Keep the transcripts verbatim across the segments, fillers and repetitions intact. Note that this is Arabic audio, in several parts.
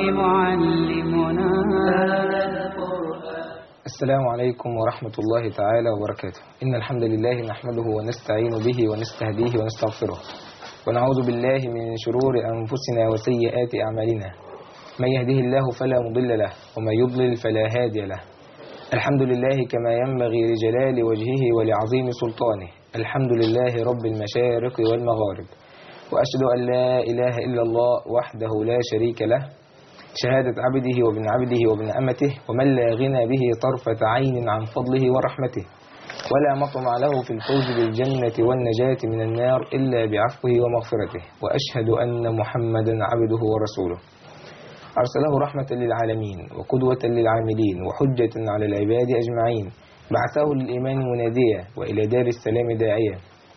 معلمنا. السلام عليكم ورحمة الله تعالى وبركاته. إن الحمد لله نحمده ونستعين به ونستهديه ونستغفره، ونعوذ بالله من شرور أنفسنا وسيئات أعمالنا. من يهده الله فلا مضل له، ومن يضلل فلا هادي له. الحمد لله كما ينبغي لجلال وجهه ولعظيم سلطانه. الحمد لله رب المشارق والمغارب، وأشهد أن لا إله إلا الله وحده لا شريك له، شهادة عبده وابن عبده وابن أمته، ومن لا غنى به طرفة عين عن فضله ورحمته، ولا مطمع له في الفوز بالجنة والنجاة من النار إلا بعفوه ومغفرته. وأشهد أن محمدا عبده ورسوله، أرسله رحمة للعالمين وقدوة للعاملين وحجة على العباد أجمعين. بعثه للإيمان مناديا، وإلى دار السلام داعيا،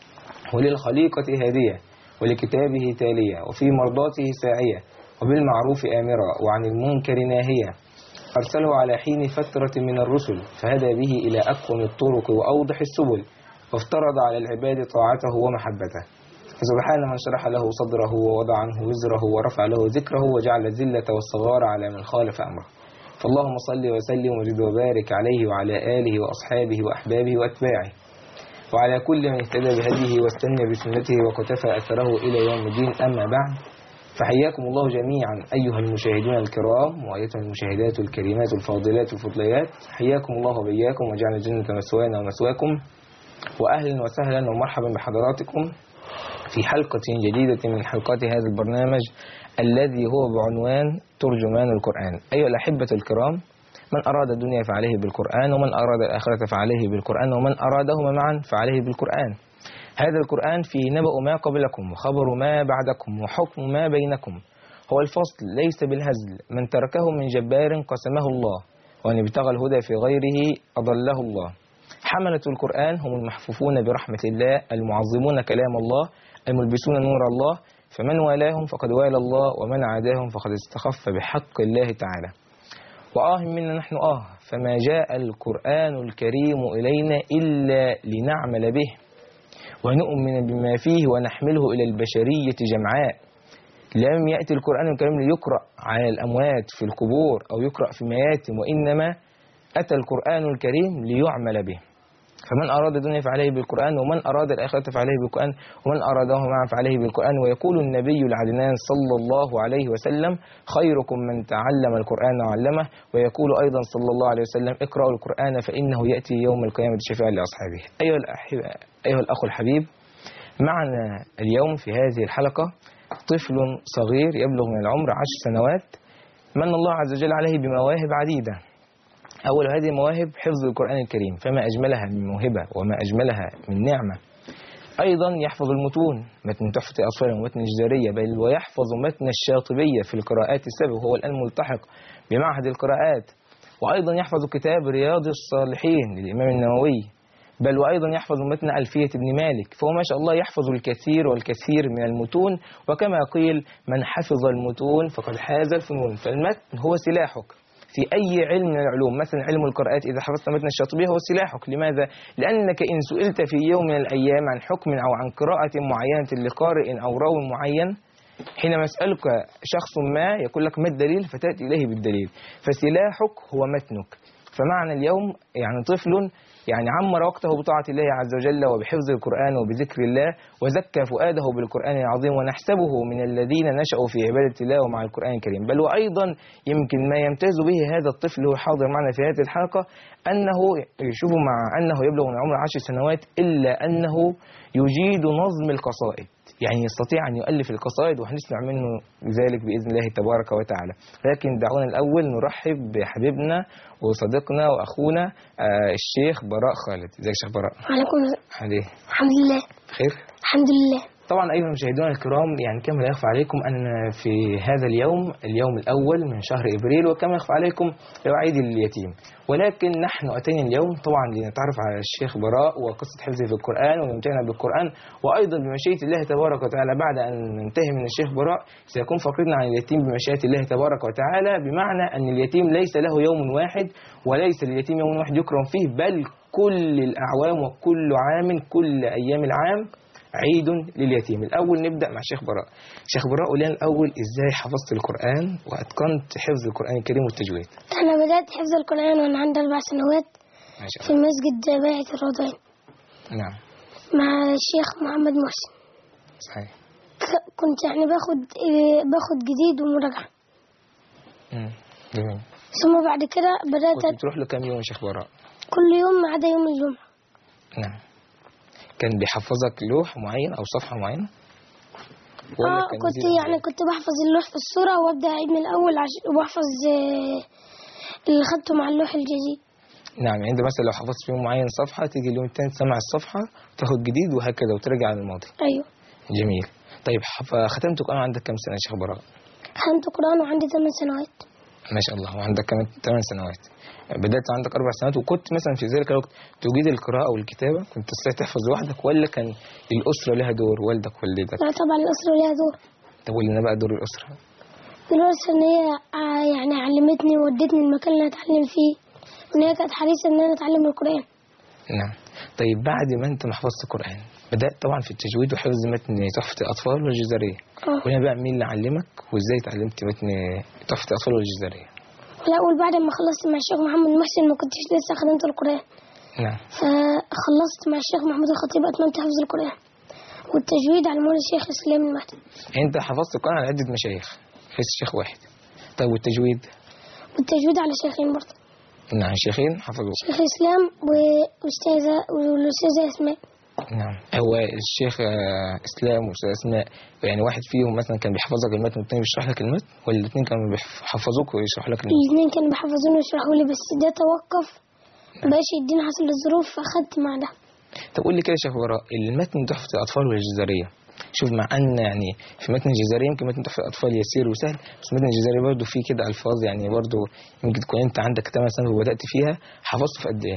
وللخليقة هادية، ولكتابه تالية، وفي مرضاته ساعية، وبالمعروف آمرا، وعن المنكر ناهية. أرسله على حين فترة من الرسل، فهدى به إلى أقوم الطرق وأوضح السبل، وافترض على العباد طاعته ومحبته. فسبحان من شرح له صدره ووضع عنه وزره ورفع له ذكره وجعل الذلة والصغار على من خالف أمره. فاللهم صل وسلم وزد وبارك عليه وعلى آله وأصحابه وأحبابه وأتباعه، وعلى كل من اهتدى بهديه واستنى بسنته وقتفى أثره إلى يوم الدين. أما بعد، فحياكم الله جميعا أيها المشاهدون الكرام وأيتها المشاهدات الكريمات الفاضلات الفضليات. حياكم الله وبياكم، وجعل الجنة مسوانا ومسواكم، وأهلا وسهلا ومرحبا بحضراتكم في حلقة جديدة من حلقات هذا البرنامج الذي هو بعنوان ترجمان القرآن. أيها الأحبة الكرام، من أراد الدنيا فعليه بالقرآن، ومن أراد الآخرة فعليه بالقرآن، ومن أرادهما معا فعليه بالقرآن. هذا القرآن فيه نبأ ما قبلكم وخبر ما بعدكم وحكم ما بينكم. هو الفصل ليس بالهزل، من تركه من جبار قسمه الله، ومن ابتغى الهدى في غيره أضله الله. حملة القرآن هم المحفوفون برحمة الله، المعظمون كلام الله، الملبسون نور الله. فمن والاهم فقد والى الله، ومن عاداهم فقد استخف بحق الله تعالى. وآه منا نحن آه، فما جاء القرآن الكريم إلينا إلا لنعمل به ونؤمن بما فيه ونحمله إلى البشرية جمعاء. لم يأتي القرآن الكريم ليقرأ على الأموات في القبور أو يقرأ في مياتم، وإنما أتى القرآن الكريم ليعمل به. فمن أراد الدنيا فعليه بالقرآن، ومن أراد الآخرة فعليه بالقرآن، ومن أراده معا فعليه بالقرآن. ويقول النبي العدنان صلى الله عليه وسلم: خيركم من تعلم القرآن وعلمه. ويقول أيضا صلى الله عليه وسلم: اقرأوا القرآن فإنه يأتي يوم القيامة شفيعا لأصحابه. أيها, أيها الأخ الحبيب، معنا اليوم في هذه الحلقة طفل صغير يبلغ من العمر عشر سنوات، من الله عز وجل عليه بمواهب عديدة. أول هذه المواهب حفظ القرآن الكريم، فما أجملها من موهبة وما أجملها من نعمة. أيضا يحفظ المتون، متن تحفة الأطفال ومتن الجزرية، بل ويحفظ متن الشاطبية في القراءات السبع، وهو الآن ملتحق بمعهد القراءات. وأيضا يحفظ كتاب رياض الصالحين للإمام النووي، بل وأيضا يحفظ متن ألفية ابن مالك. فهو ما شاء الله يحفظ الكثير والكثير من المتون، وكما قيل: من حفظ المتون فقد حاز الفنون. فالمتن هو سلاحك في أي علم من العلوم. مثلا علم القراءات، إذا حفظت متن الشاطبية هو سلاحك. لماذا؟ لأنك إن سئلت في يوم من الأيام عن حكم أو عن قراءة معينة لقارئ أو راو معين، حينما يسألك شخص ما يقول لك ما الدليل، فتأتي إليه بالدليل. فسلاحك هو متنك. فمعنى اليوم يعني طفل يعني عمر وقته بطاعة الله عز وجل وبحفظ القرآن وبذكر الله، وزكى فؤاده بالقرآن العظيم، ونحسبه من الذين نشأوا في عبادة الله ومع القرآن الكريم. بل وأيضا يمكن ما يمتاز به هذا الطفل هو حاضر معنا في هذه الحلقة، أنه يشوف مع أنه يبلغ من عمر عشر سنوات إلا أنه يجيد نظم القصائد، يعني يستطيع أن يؤلف القصائد، وهنسمع منه ذلك بإذن الله تبارك وتعالى. لكن دعونا الأول نرحب بحبيبنا وصديقنا وأخونا آه الشيخ براء خالد. ازيك يا شيخ براء؟ وعليكم السلام. الحمد لله. بخير؟ الحمد لله. طبعا أيها المشاهدون الكرام، يعني كما لا يخفى عليكم أن في هذا اليوم اليوم الأول من شهر إبريل، وكما يخفى عليكم هو عيد اليتيم. ولكن نحن أتينا اليوم طبعا لنتعرف على الشيخ براء وقصة حفظه في القرآن ونمتعنا بالقرآن، وأيضا بمشيئة الله تبارك وتعالى بعد أن ننتهي من الشيخ براء سيكون فقرنا عن اليتيم بمشيئة الله تبارك وتعالى، بمعنى أن اليتيم ليس له يوم واحد، وليس لليتيم يوم واحد يكرم فيه، بل كل الأعوام وكل عام كل أيام العام عيد لليتيم. الأول نبدأ مع شيخ براء. شيخ براء قول لنا الأول إزاي حفظت القرآن وأتقنت حفظ القرآن الكريم والتجويد؟ أنا بدأت حفظ القرآن وأنا عندي أربع سنوات ما شاء في الله. مسجد باعث الرضوان نعم. مع الشيخ محمد محسن. صحيح. ك- كنت يعني باخد إيه، باخد جديد ومراجعة. مم. جميل. ثم بعد كده بدأت كنت بتروح له كام يوم يا شيخ براء؟ كل يوم ما عدا يوم الجمعة. نعم. كان بيحفظك لوح معين أو صفحة معينة؟ ولا اه كان كنت يزيد يعني عن ذلك؟ كنت بحفظ اللوح في الصورة وابدأ اعيد من الاول عش... وبحفظ آه، اللي خدته مع اللوح الجديد. نعم. يعني انت مثلا لو حفظت في يوم معين صفحة تيجي اليوم التاني تسمع الصفحة تاخد جديد وهكذا وترجع للماضي. ايوه. جميل. طيب حف- ختمت القرآن عندك كم سنة يا شيخ براء؟ ختمت قرآن وعندي ثمان سنوات. ما شاء الله. وعندك كمان ثمان سنوات. بدأت عندك أربع سنوات وكنت مثلا في ذلك الوقت تجيد القراءة والكتابة؟ كنت تستطيع تحفظ لوحدك ولا كان الأسرة لها دور، والدك والدتك؟ لا طبعا الأسرة ليها دور. طب قول لنا بقى دور الأسرة. الأسرة إن هي آه، يعني علمتني وودتني المكان اللي أتعلم فيه، وإن هي كانت حريصة إن أنا أتعلم القرآن. نعم. طيب بعد ما أنت ما حفظت القرآن بدأت طبعا في التجويد وحفظ متن تحفة الأطفال والجزرية. اه. قول لنا بقى مين اللي علمك وإزاي اتعلمت متن تحفة الأطفال والجزرية؟ الأول بعد ما خلصت مع الشيخ محمد محسن ما كنتش لسه خدمت القرآن، نعم. فخلصت مع الشيخ محمود الخطيب أتممت حفظ القرآن والتجويد على مولى الشيخ الإسلام المهدي. يعني أنت حفظت القرآن على عدة مشايخ ليس شيخ واحد. طيب والتجويد؟ والتجويد على شيخين برضه. نعم. شيخين حفظوه. شيخ الإسلام وأستاذة والأستاذة أسماء. نعم. هو الشيخ آه، اسلام واستاذ اسماء يعني واحد فيهم مثلا كان بيحفظك المتن والتاني بيشرح لك المتن، ولا الاثنين كانوا بيحفظوك ويشرحوا لك المتن؟ الاثنين كانوا بيحفظوني ويشرحوا لي، بس ده توقف مبقاش يديني حصل الظروف فأخدت مع ده. طب قول لي كده يا شيخ براء، المتن تحفة الأطفال والجزرية، شوف مع أن يعني في متن الجزرية يمكن متن تحفة الأطفال يسير وسهل، بس متن الجزرية برضه فيه كده ألفاظ يعني برضه يمكن تكون أنت عندك ثمان سنين وبدأت فيها، حفظته في قد إيه؟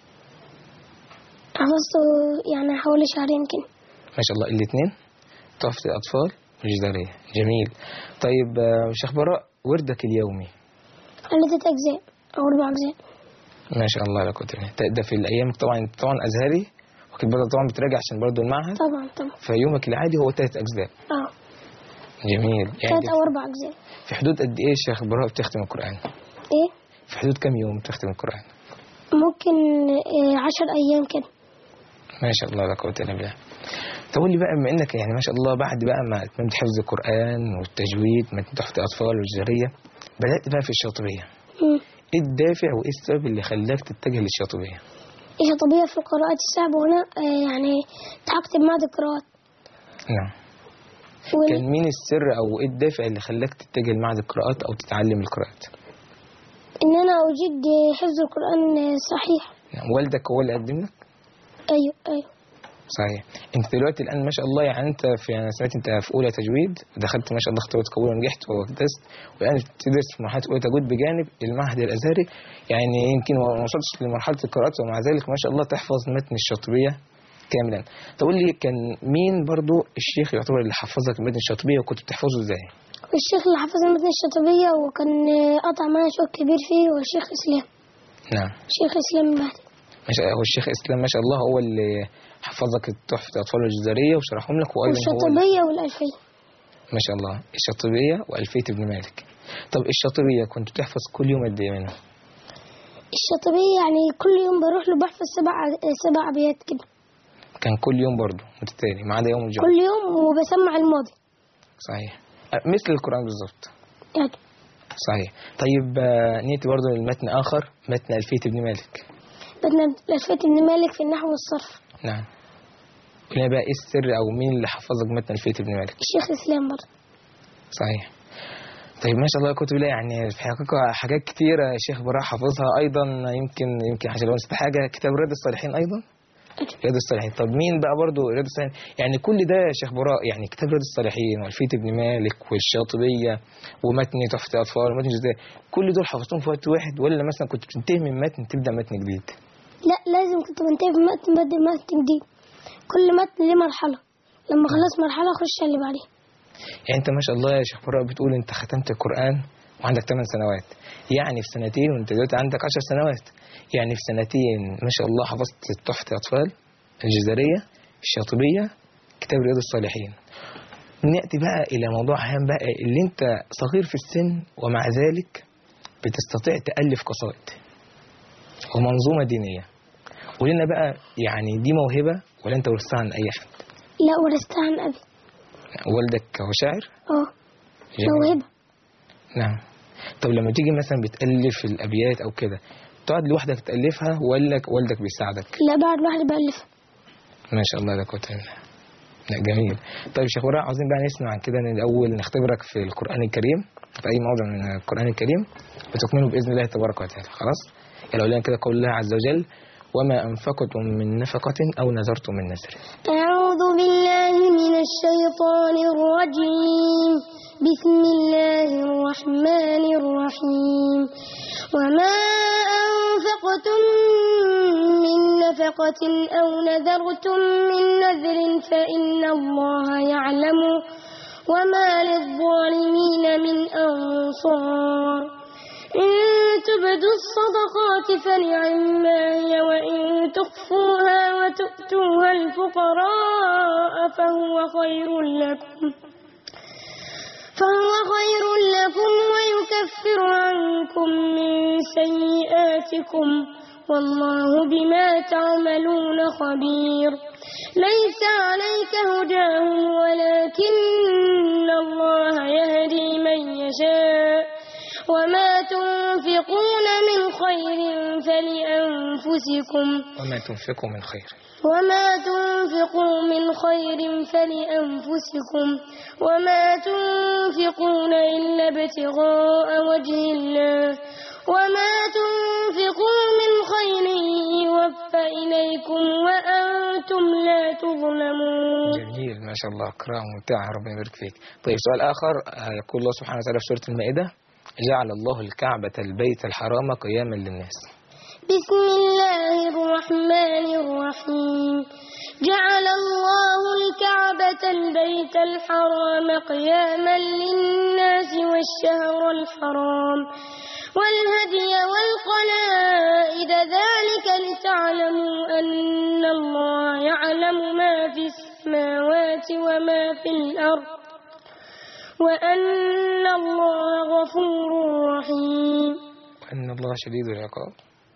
حفظته يعني حوالي شهرين كده. ما شاء الله. الاثنين تحفة الأطفال والجزرية. جميل. طيب آه، شيخ براء وردك اليومي؟ ثلاثة أجزاء أو أربع أجزاء. ما شاء الله. لا قوة إلا بالله. ده في الأيام طبعا طبعا أزهري وكنت بدأ طبعا بتراجع عشان برضه المعهد، طبعا طبعا. فيومك العادي هو ثلاث أجزاء. اه جميل. يعني ثلاث أو أربع أجزاء. في حدود قد إيه يا شيخ براء بتختم القرآن؟ إيه؟ في حدود كم يوم بتختم القرآن؟ ممكن إيه عشر أيام كده. ما شاء الله. لا قوة إلا بالله. تقول لي بقى بما إنك يعني ما شاء الله بعد بقى ما أتممت حفظ القرآن والتجويد متن تحفة الأطفال والجزرية بدأت بقى في الشاطبية. مم. إيه الدافع وإيه السبب اللي خلاك تتجه للشاطبية؟ إيش طبيعي في القراءات الصعبة هنا آه يعني التحقت بمعهد القراءات. نعم. وال- كان مين السر أو إيه الدافع اللي خلاك تتجه لمعهد القراءات أو تتعلم القراءات؟ إن أنا أجيد حفظ القرآن صحيح. نعم. والدك هو اللي قدم لك؟ أيوه أيوه. صحيح. انت دلوقتي الان ما شاء الله يعني انت في انا سمعت انت في اولى تجويد دخلت ما شاء الله اختبارات قبول ونجحت واجتزت، والان بتدرس في مرحله اولى تجويد بجانب المعهد الازهري، يعني يمكن ما وصلتش لمرحله القراءات ومع ذلك ما شاء الله تحفظ متن الشاطبيه كاملا. تقول لي كان مين برضو الشيخ يعتبر اللي حفظك متن الشاطبيه وكنت بتحفظه ازاي؟ والشيخ اللي حفظ متن الشاطبية وكان آه، قطع معايا شوط كبير فيه هو الشيخ إسلام. نعم. الشيخ إسلام المهدي. ما شاء هو الشيخ اسلام ما شاء الله هو اللي حفظك تحفه الاطفال الجزريه وشرحهم لك، وايضا هو اللي والشاطبية والألفية. ما شاء الله الشاطبية وألفية ابن مالك. طب الشاطبية كنت بتحفظ كل يوم قد ايه منها؟ الشاطبية يعني كل يوم بروح له بحفظ سبع سبع أبيات كده. كان كل يوم برضه متتالي ما عدا يوم الجمعة؟ كل يوم وبسمع الماضي. صحيح. أه، مثل القرآن بالظبط. يعني صحيح. طيب آه، نيتي برضه للمتن آخر متن ألفية ابن مالك. بدنا ألفية ابن مالك في النحو والصرف. نعم. قلنا بقى ايه السر او مين اللي حفظك متن ألفية ابن مالك؟ الشيخ إسلام برضه. صحيح. طيب ما شاء الله كتب الله يعني في حقيقة حاجات كتيرة يا شيخ براء حافظها أيضا، يمكن يمكن عشان لو نسيت حاجة كتاب رياض الصالحين أيضا. رياض الصالحين. طب مين بقى برضو رياض الصالحين؟ يعني كل ده يا شيخ براء يعني كتاب رياض الصالحين وألفية ابن مالك والشاطبية ومتن تحفة الأطفال ومتن جزائر كل دول حفظتهم في وقت واحد ولا مثلا كنت بتنتهي من متن تبدأ متن جديد؟ لا لازم كنت بنتهي في متن بدل متن جديد، كل متن ليه مرحلة، لما خلص مرحلة أخش على اللي بعديها. يعني أنت ما شاء الله يا شيخ براء بتقول أنت ختمت القرآن وعندك ثمان سنوات، يعني في سنتين وأنت دلوقتي عندك عشر سنوات، يعني في سنتين ما شاء الله حفظت تحفة الأطفال الجزائرية الشاطبية كتاب رياض الصالحين. نأتي بقى إلى موضوع هام بقى، اللي أنت صغير في السن ومع ذلك بتستطيع تألف قصائد ومنظومة دينية. قولنا بقى يعني دي موهبة ولا أنت ورثتها عن أي حد؟ لا، ورثتها عن أبي. والدك هو شاعر؟ اه، موهبة. نعم. طب لما تيجي مثلا بتألف الأبيات أو كده، تقعد لوحدك تألفها ولا والدك بيساعدك؟ لا، بعد لوحدي بألفها. ما شاء الله، ده كنت لا جميل. طيب شيخ وراء، عاوزين بقى نسمع كده من الأول، نختبرك في القرآن الكريم في أي موضع من القرآن الكريم وتكمله بإذن الله تبارك وتعالى. خلاص؟ يلا لنا كده قول الله عز وجل: وما أنفقتم من نفقة أو نذرتم من نذر. أعوذ بالله من الشيطان الرجيم. بسم الله الرحمن الرحيم. وما أنفقتم من نفقة أو نذرتم من نذر فإن الله يعلم وما للظالمين من أنصار. إن تبدوا الصدقات فنعما هي وإن تخفوها وتؤتوها الفقراء فهو خير لكم فهو خير لكم ويكفر عنكم من سيئاتكم والله بما تعملون خبير. ليس عليك هداهم ولكن الله يهدي من يشاء وما تنفقون من خير فلأنفسكم وما تنفقوا من خير وما تنفقوا من خير فلأنفسكم وما تنفقون إلا ابتغاء وجه الله وما تنفقوا من خير يوفى إليكم وأنتم لا تظلمون. جميل ما شاء الله، قراءة ممتعة، ربنا يبارك فيك. طيب سؤال آخر، يقول الله سبحانه وتعالى في سورة المائدة: جعل الله الكعبة البيت الحرام قياما للناس. بسم الله الرحمن الرحيم. جعل الله الكعبة البيت الحرام قياما للناس والشهر الحرام والهدي والقلائد ذلك لتعلموا أن الله يعلم ما في السماوات وما في الأرض وأن الله غفور رحيم. وأن الله شديد العقاب.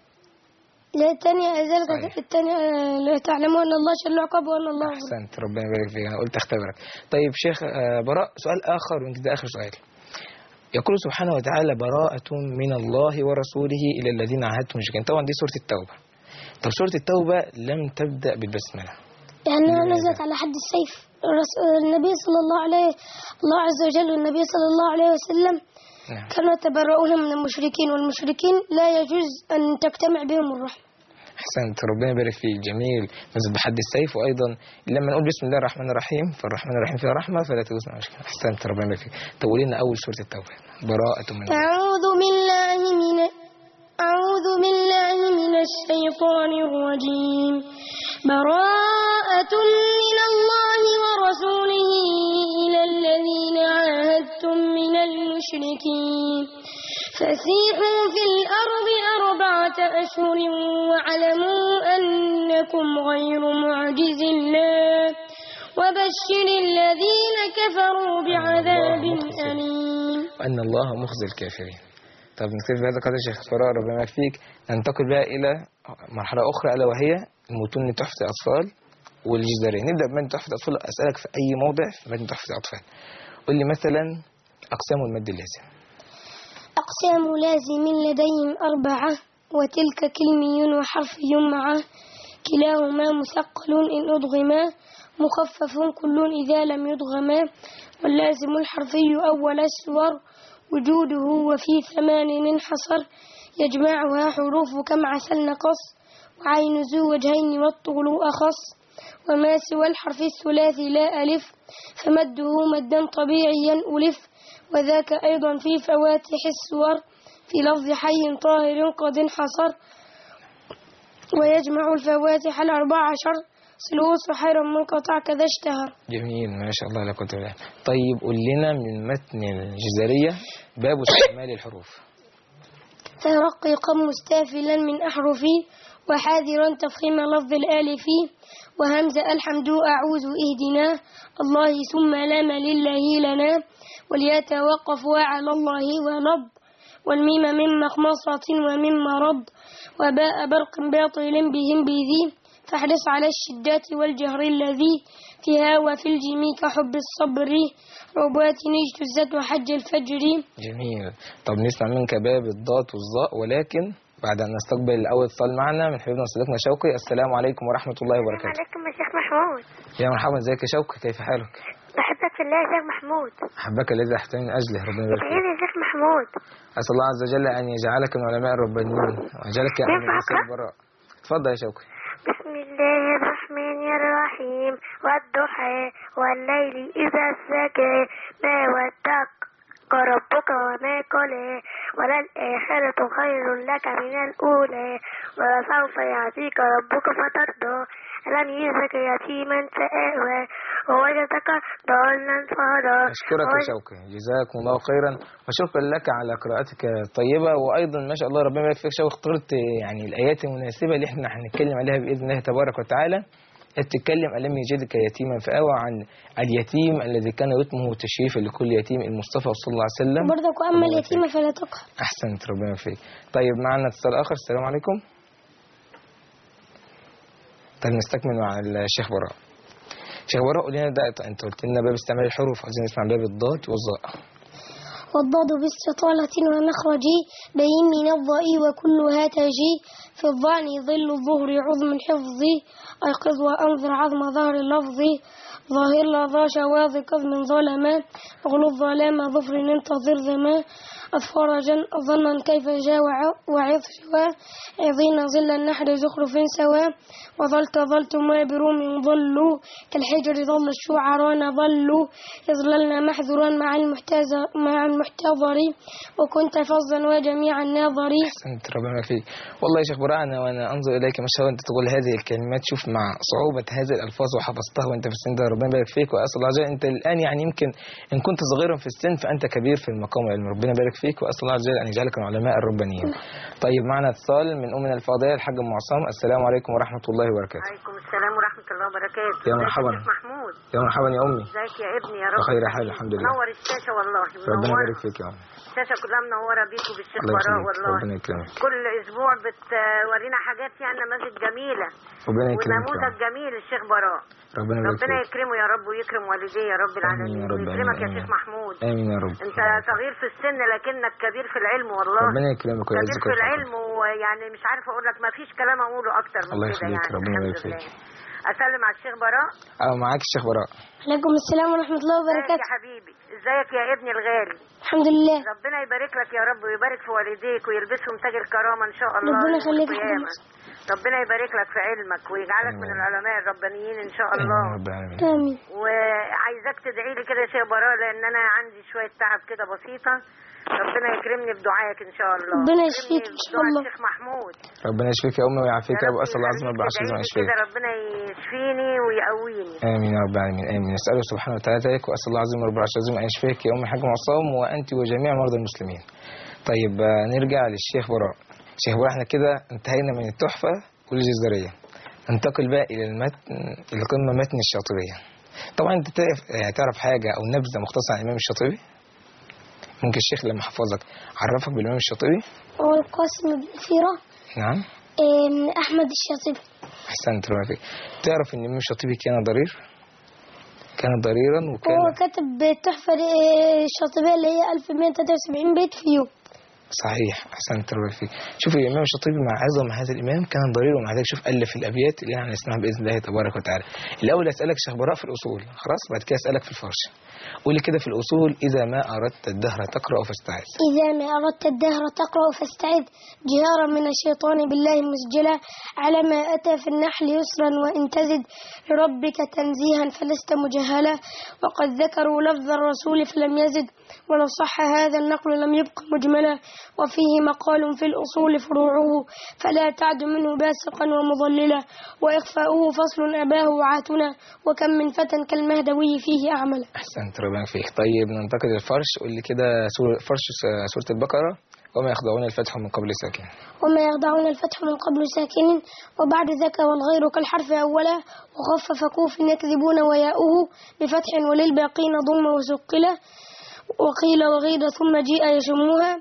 لا الثانية ذلك الثانية لا تعلموا أن الله شديد العقاب وأن الله غفور. أحسنت، ربنا يبارك فيك، أنا قلت أختبرك. طيب شيخ براء، سؤال آخر ويمكن ده آخر سؤال. يقول سبحانه وتعالى: براءة من الله ورسوله إلى الذين عاهدتم مشركين. طبعا دي سورة التوبة. طب سورة التوبة لم تبدأ بالبسملة، يعني نزلت على حد السيف. النبي صلى الله عليه الله عز وجل والنبي صلى الله عليه وسلم نعم. كانوا يتبرؤون من المشركين، والمشركين لا يجوز أن تجتمع بهم الرحمة. أحسنت، ربنا يبارك فيك، جميل. نزل بحد السيف، وأيضا لما نقول بسم الله الرحمن الرحيم فالرحمن الرحيم فيها رحمة فلا تجوز مشكلة. أحسنت، ربنا يبارك فيك. طب قولي لنا أول سورة التوبة. براءة من الله. أعوذ بالله من أعوذ بالله من الشيطان الرجيم. براءة من الله ورسوله إلى الذين عاهدتم من المشركين فسيحوا في الأرض أربعة أشهر واعلموا أنكم غير معجز الله وبشر الذين كفروا بعذاب أليم. وأن الله مخزي الكافرين. طب نكتفي بهذا القدر يا شيخ فراء، ربنا يبارك فيك. ننتقل بقى إلى مرحلة أخرى ألا وهي متون تحفة الأطفال والجزرية. نبدأ بمتن تحفة الأطفال. أسألك في أي موضع في متن تحفة الأطفال قل لي مثلا أقسام المد اللازم. أقسام لازم لديهم أربعة وتلك كلمي وحرفي معه كلاهما مثقل إن أدغما مخفف كل إذا لم يدغما واللازم الحرفي أول السور وجوده وفي ثمان انحصر يجمعها حروف كم عسل نقص وعين ذو وجهين والطول أخص وما سوى الحرف الثلاثي لا ألف فمده مدا طبيعيا ألف وذاك أيضا في فواتح السور في لفظ حي طاهر قد انحصر ويجمع الفواتح الأربع عشر سلوس حير منقطع كذا اشتهر. جميل ما شاء الله لا قوة إلا بالله. طيب قل لنا من متن الجزرية باب استعمال الحروف. ترقق مستافلا من أحرفي وحاذرا تفخيم لفظ الآلف وهمز الحمد أعوذ اهدنا الله ثم لام لله لنا وليتوقف وعلى الله ونض والميم من مخمصة ومن مرض وباء برق باطل بهم بذي فاحرص على الشدات والجهر الذي فيها وفي الجيم كحب الصبر ربات نجت الزت وحج الفجر. جميل. طب نسمع منك باب الضاد والظاء، ولكن بعد أن نستقبل الأول اتصال معنا من حبيبنا وصديقنا شوقي. السلام عليكم ورحمة الله وبركاته. السلام عليكم يا شيخ محمود. يا مرحبا، ازيك يا شوقي؟ كيف حالك؟ بحبك في الله يا شيخ محمود. أحبك الذي أحببتني من أجله، ربنا يبارك فيك. يا شيخ محمود. أسأل الله عز وجل أن يجعلك من علماء الربانيين ويجعلك من الناس البراء. اتفضل يا شوقي. بسم الله الرحمن الرحيم والضحى والليل إذا سجى ما ودعك ربك وما قلى وللآخرة خير لك من الأولى ولسوف يعطيك ربك فترضى ألم يجدك يتيما فآوى ووجدك ضالا فهدى. أشكرك يا شوقي، جزاكم الله خيرا وشكرا لك على قراءتك الطيبة. وأيضا ما شاء الله ربنا يبارك فيك شوقي، اخترت يعني الآيات المناسبة اللي احنا هنتكلم عليها بإذن الله تبارك وتعالى. تتكلم ألم يجدك يتيما فآوى عن اليتيم الذي كان يتمه تشريفا لكل يتيم المصطفى صلى الله عليه وسلم. برضك وأما اليتيم فلا تقهر. أحسنت، ربنا فيك. طيب معنا اتصال آخر. السلام عليكم. طيب نستكمل مع الشيخ براء. شيخ براء قول لنا ده، أنت قلت لنا باب استعمال الحروف، عايزين نسمع باب الضاد والظاء. والضاد باستطالة ومخرج بين من الضاء وكلها تجي في الظعن ظل الظهر عظم الحفظ أيقظ وأنظر عظم ظهر اللفظ ظاهر لظى شواذ كظم ظلما اغلو الظلام ظفر انتظر ذما أفرجا ظنا كيف جاء وعظ شوى عظين ظل النحر زخرف سوى وظلت ظلت ما بروم ظلوا كالحجر ظل الشعران ظلوا يظللن محذورا مع المحتضر مع المحتضر وكنت فظا وجميع الناظر. أحسنت، ربنا فيك. والله يا شيخ براء أنا وأنا أنظر إليك ما شاء الله أنت تقول هذه الكلمات، شوف مع صعوبة هذه الألفاظ وحفظتها وأنت في السن ده، ربنا يبارك فيك. وأسأل الله عز وجل أنت الآن يعني يمكن إن كنت صغيرا في السن فأنت كبير في المقام والعلم، ربنا يبارك فيك وأسأل الله عز وجل أن يجعلك من علماء الربانيين. طيب معنا اتصال من أمنا الفاضلة الحاج أم عصام. السلام عليكم ورحمة الله وبركاته. وعليكم السلام ورحمة الله وبركاته. يا مرحبا. محمود. يا مرحبا يا أمي. ازيك يا ابني؟ يا رب بخير حال الحمد لله. منور الشاشة والله. ربنا يبارك فيك يا أمي. الشاشة كلها منورة بيكم بالشيخ براء والله. ربنا يكرمك. كل أسبوع بتورينا حاجات يعني نماذج جميلة. ربنا يكرمك. ونموذج جميل الشيخ براء. ربنا يبارك فيك. ربنا يكرمه يا رب ويكرم والديه يا رب العالمين. آمين يا رب. ويكرمك يا شيخ محمود. آمين يا رب. أنت صغير في السن لكنك كبير في العلم والله. ربنا يكرمك ويعزك كبير في العلم، ويعني مش عارف أقول لك ما فيش كلام أقوله أكتر من الله كده يخليك. يعني. ربنا يبارك فيك. أسلم على الشيخ براء. أه معاك الشيخ براء. عليكم السلام ورحمة الله وبركاته. يا حبيبي ازيك يا ابني الغالي؟ الحمد لله. ربنا يبارك لك يا رب ويبارك في والديك ويلبسهم تاج الكرامة إن شاء الله. ربنا يخليك يا ربنا يبارك لك في علمك ويجعلك من العلماء الربانيين إن شاء الله. آمين. وعايزك تدعي لي كده يا شيخ براء لأن أنا عندي شوية تعب كده بسيطة. ربنا يكرمني بدعائك إن شاء الله. ربنا يشفيك إن شاء الله. الشيخ محمود. ربنا يشفيك يا أمي ويعافيك يا أبو. أسأل الله عز وجل عشان يشفيك. ربنا يشفيني ويقويني. آمين يا رب العالمين. آمين. نسأله سبحانه وتعالى ذلك وأسأل الله عز وجل عشان أن يشفيك يا أمي حاج معصوم وأنت وجميع مرضى المسلمين. طيب نرجع للشيخ براء. الشيخ براء احنا كده انتهينا من التحفة والجزرية. ننتقل بقى إلى المتن القمة متن الشاطبية. طبعا أنت تعرف حاجة أو نبذة مختصرة عن الإمام الشاطبي؟ ممكن الشيخ لما حفظك عرفك بالإمام الشاطبي؟ هو القاسم بن فيرة. نعم. أحمد الشاطبي. أحسنت ربنا فيك. تعرف إن الإمام الشاطبي كان ضرير؟ كان ضريرا وكان هو كتب التحفة الشاطبية اللي هي ألف ومئة وثلاثة وسبعين بيت في يوم. صحيح. أحسنت ربنا فيك. شوف الإمام الشاطبي مع عظم هذا الإمام كان ضرير ومع ذلك شوف ألف الأبيات اللي احنا هنسمعها بإذن الله تبارك وتعالى. الأول أسألك شيخ براء في الأصول خلاص، بعد كده أسألك في الفرش. قولي كده في الأصول إذا ما أردت الدهر تقرأ فاستعذ. إذا ما أردت الدهر تقرأ فاستعذ جهارا من الشيطان بالله مسجلا على ما أتى في النحل يسرا وإن تزد لربك تنزيها فلست مجهلا وقد ذكروا لفظ الرسول فلم يزد ولو صح هذا النقل لم يبق مجملا وفيه مقال في الأصول فروعه فلا تعد منه باسقا ومضللا وإخفاؤه فصل أباه وعاتنا وكم من فتى كالمهدوي فيه أعمل. أحسنت ربنا فيك. طيب ننتقل للفرش. قول لي كده سورة فرش سورة البقرة وما يخضعون الفتح من قبل ساكن وما يخضعون الفتح من قبل ساكن وبعد ذاك والغير كالحرف أولا وخفف كوف يكذبون وياؤه بفتح وللباقين ضم وثقلة وقيل وغيد ثم جيء يشموها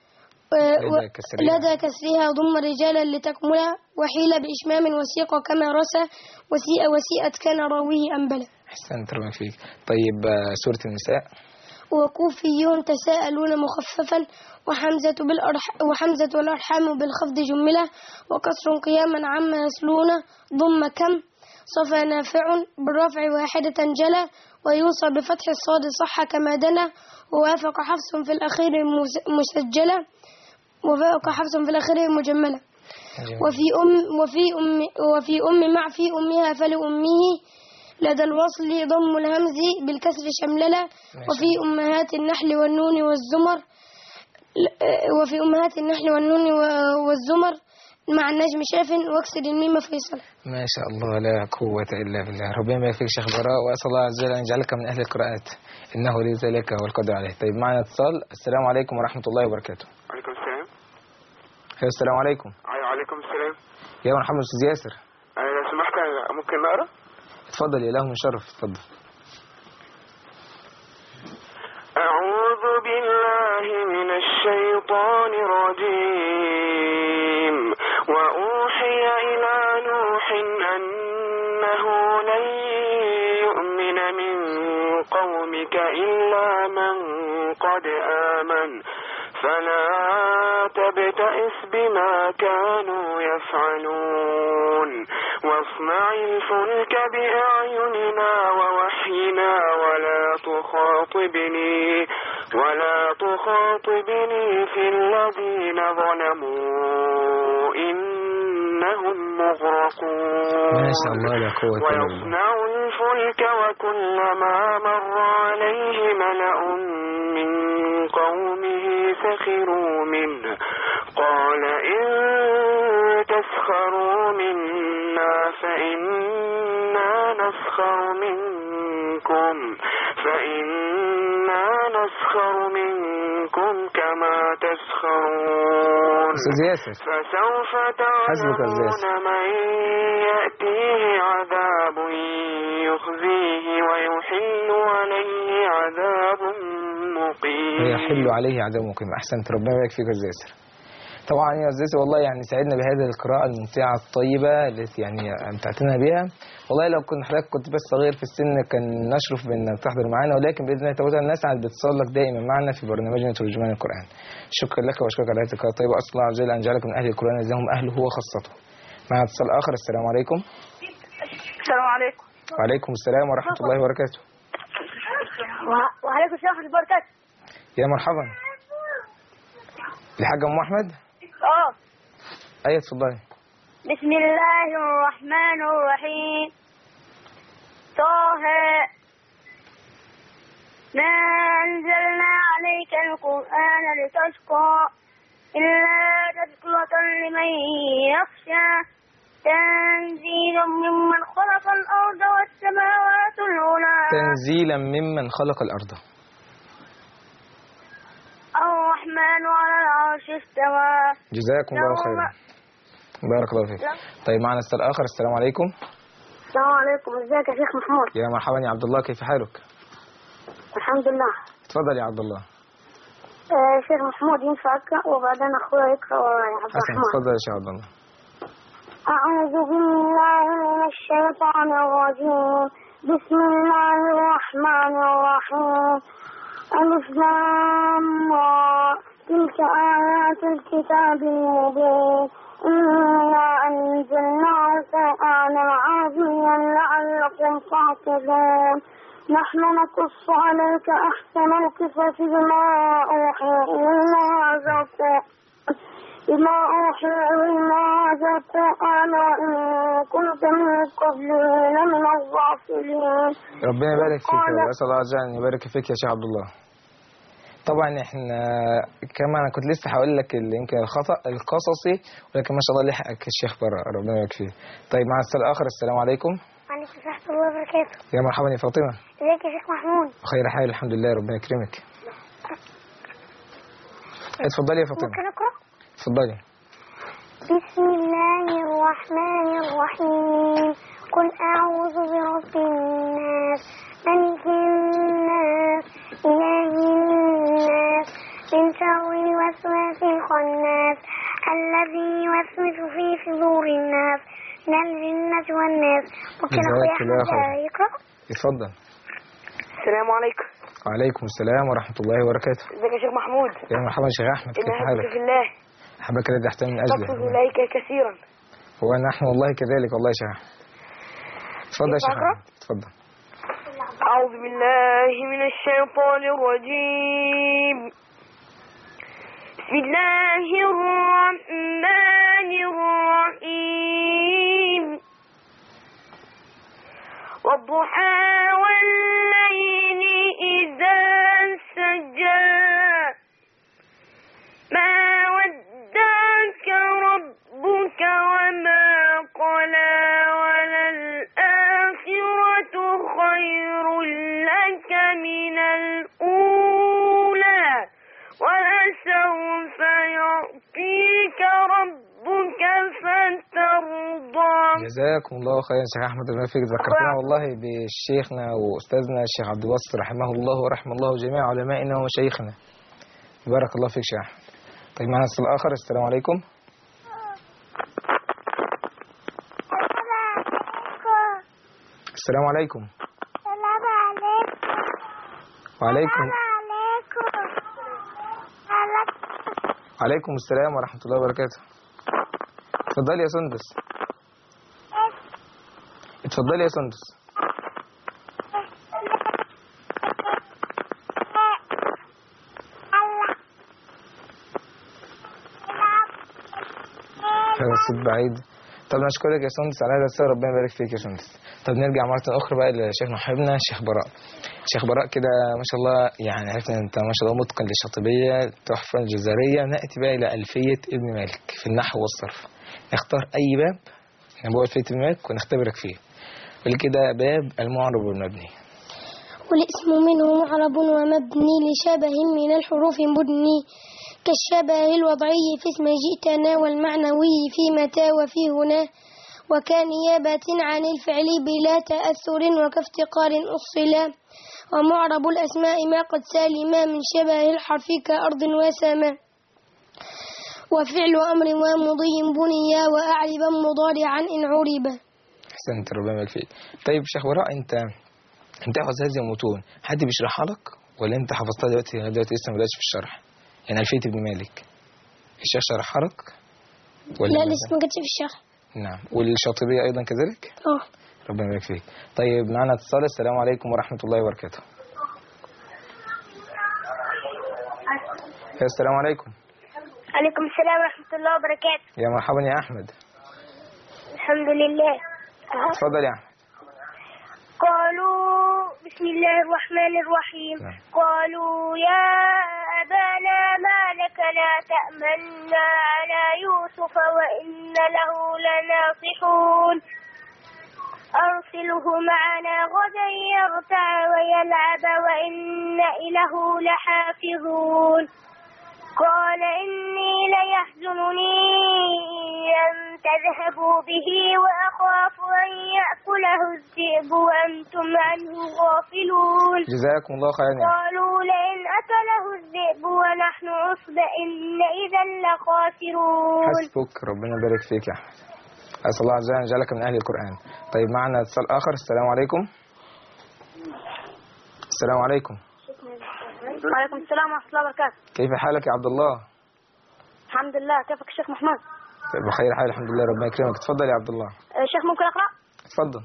لدى كسرها ضم رجالا لتكملا وحيل بإشمام وسيق كما رسى وسيء وسيئت كان راويه أنبلا. أحسنت ربنا فيك. طيب سورة النساء. وكوفيون تساءلون مخففا وحمزة بالأرح وحمزة والأرحام بالخفض جملة وكسر قياما عما يسلون ضم كم صفى نافع بالرفع واحدة جلى ويوصى بفتح الصاد صح كما دنا ووافق حفص في الأخير مسجلة وفوق حفص في الأخير مجملة وفي أم وفي أم وفي أم مع في أمها فلأمه لدى الوصل ضم الهمز بالكسر شمللة وفي أمهات النحل والنون والزمر وفي أمهات النحل والنون والزمر مع النجم شاف واكسر الميم فيصل. ما شاء الله لا قوة إلا بالله. ربنا ما يفيك شيخ براء وأسأل الله عز وجل أن يجعلك من أهل القراءات إنه لي ذلك والقدر عليه. طيب معنا اتصال. السلام عليكم ورحمة الله وبركاته. وعليكم السلام. السلام عليكم. وعليكم السلام. يا مرحبا أستاذ ياسر. أنا لو سمحت ممكن نقرأ؟ اتفضل يا له من شرف. اتفضل. أعوذ بالله من الشيطان الرجيم. وأوحي إلى نوح أنه لن يؤمن من قومك إلا من قد آمن فلا تبتئس بما كانوا يفعلون واصنع الفلك بأعيننا ووحينا ولا تخاطبني ولا تخاطبني في الذين ظلموا إنهم مغرقون. ما شاء الله لا قوة إلا بالله. ويصنع الفلك وكلما مر عليه ملأ من قومه سخروا منه قال إن تسخروا منا فإنا نسخر منكم فإنا نسخر منكم كما تسخرون فسوف تعلمون من يأتيه عذاب يخزيه ويحل عليه عذاب مقيم. ويحل عليه عذاب مقيم. أحسنت ربنا يبارك فيك يا زياسر. طبعا يا زياسر والله يعني سعدنا بهذه القراءة الممتعة الطيبة التي يعني امتعتنا بها. والله لو كنت حضرتك كنت بس صغير في السن كان نشرف بأنك تحضر معنا ولكن بإذن الله تعالى نسعد باتصالك دائما معنا في برنامجنا ترجمان القرآن. شكرا لك وشكرا على هذه القراءة الطيبة. أسأل الله عز وجل أن يجعلك من أهل القرآن الذين هم أهله وخاصته. مع اتصال آخر. السلام عليكم. السلام عليكم. وعليكم السلام ورحمة الله وبركاته. وعليكم السلام ورحمة الله وبركاته. يا مرحبا. الحاج أم أحمد. اه أيوة اتفضلي. بسم الله الرحمن الرحيم. طه ما أنزلنا عليك القرآن لتشقى إلا تذكرة لمن يخشى تنزيلا ممن خلق الأرض والسماوات العلى تنزيلا ممن خلق الأرض. الرحمن على العرش استوى. جزاكم الله خيرا. بارك الله فيك. طيب معنا اتصال آخر. السلام عليكم. السلام عليكم. ازيك يا شيخ محمود؟ يا مرحبا يا عبد الله كيف حالك؟ الحمد لله. اتفضل يا عبد الله. آه شيخ محمود ينفع أقرأ وبعدين أخويا يقرأ ورايا عبد الرحمن. اتفضل يا شيخ عبد الله. أعوذ بالله من الشيطان الرجيم. بسم الله الرحمن الرحيم. ألف لام را تلك آيات الكتاب المبين إنا أنزلناه قرآنا عربيا لعلكم تعقلون نحن نقص عليك أحسن القصص بما أوحي إلينا هذا بما أوحي إلينا هذا القرآن وإن كنت من قبله لمن الغافلين. ربنا يبارك فيك وأسأل الله عز وجل أن يبارك فيك يا شيخ عبد الله. طبعا احنا كمان انا كنت لسه هقول لك يمكن الخطأ القصصي ولكن ما شاء الله لحقك الشيخ براء ربنا يبارك فيه. طيب مع السؤال الآخر. السلام عليكم. وعليكم ورحمة الله وبركاته. يا مرحبا يا فاطمة. ازيك يا شيخ محمود؟ بخير حال الحمد لله ربنا يكرمك. اتفضلي يا فاطمة. ممكن أقرأ؟ اتفضلي. بسم الله الرحمن الرحيم. قل أعوذ برب الناس ملك الناس إله الناس من شر الوسواس الخناس الذي يوسوس في صدور الناس من الجنة والناس. ممكن أخويا أحمد يقرأ؟ اتفضل. السلام عليكم. وعليكم السلام ورحمة الله وبركاته. ازيك يا شيخ محمود؟ يا مرحبا شيخ أحمد، كيف حالك؟ في الله. أحبك الذي أحترم من أجله. أقصد إليك كثيرا. ونحن والله كذلك والله يا شيخ أحمد. اتفضل يا شيخ أحمد. اتفضل. أعوذ بالله من الشيطان الرجيم. بسم الله الرحمن الرحيم. والضحى والليل إذا سجى ما ودعك ربك وما قلى وللآخرة خير لك من الأولى ولسوف يعطيك ربك فترضى. جزاكم الله خيرا شيخ أحمد، ربنا يفيك. ذكرتنا والله بشيخنا وأستاذنا الشيخ عبد الباسط رحمه الله ورحمه الله جميع علمائنا ومشايخنا. بارك الله فيك شيخ أحمد. طيب معنا اتصال آخر. السلام عليكم. السلام عليكم. السلام عليكم. وعليكم عليكم. عليكم السلام ورحمة الله وبركاته. اتفضلي يا سندس. اتفضلي يا سندس. هذا الصوت بعيد. طب نشكرك يا سندس على هذا السؤال، ربنا يبارك فيك يا سندس. طب نرجع مرة أخرى بقى لشيخنا وحبيبنا الشيخ براء. الشيخ براء كده ما شاء الله، يعني عرفنا أنت ما شاء الله متقن للشاطبية تحفة الجزرية. نأتي بقى إلى ألفية ابن مالك في النحو والصرف. نختار أي باب من أبواب ألفية ابن مالك ونختبرك فيه. ولكده باب المعرب والمبني. والاسم منه معرب ومبني لشبه من الحروف مبني، كالشبه الوضعي في اسم جئتنا والمعنوي في متى وفي هنا، وكنيابة عن الفعل بلا تأثر وكافتقار أصلا. ومعرب الأسماء ما قد سالما من شبه الحرف كأرض وسماء، وفعل أمر ومضي بنيا وأعربا مضارعا إن عربا. أحسنت ربنا يبارك فيك. طيب شيخ براء، أنت أنت حافظ هذه المتون، حد بيشرحها لك ولا أنت حفظتها دلوقتي دلوقتي لسه ما بدأتش في الشرح؟ يعني ألفية ابن مالك الشيخ شرحها لك ولا لا لسه ما جتش في الشرح. نعم. والشاطبية أيضا كذلك؟ اه. ربنا يبارك فيك. طيب معنا اتصال. السلام عليكم ورحمة الله وبركاته. السلام عليكم. عليكم السلام ورحمة الله وبركاته. يا مرحبا يا أحمد. الحمد لله. اتفضل يا أحمد. قالوا بسم الله الرحمن الرحيم. نعم. قالوا يا أبانا ما لك لا تأمنا على يوسف وإن له لناصحون أرسله معنا غدا يرتع ويلعب وإنا له لحافظون. قال إني ليحزنني أن تذهبوا به وأخاف أن يأكله الذئب وأنتم عنه غافلون. جزاكم الله خيرا. قالوا لئن أكله الذئب ونحن عصبة إن إذا لخاسرون. حسبك، ربنا يبارك فيك يا أحمد. أسأل الله عز وجل أن يجعلك من أهل القرآن. طيب معنا اتصال آخر. السلام عليكم. السلام عليكم. وعليكم السلام ورحمة الله وبركاته. كيف حالك يا عبد الله؟ الحمد لله. كيفك الشيخ محمود؟ بخير حال الحمد لله، ربنا يكرمك. اتفضل يا عبد الله. الشيخ ممكن أقرأ؟ اتفضل.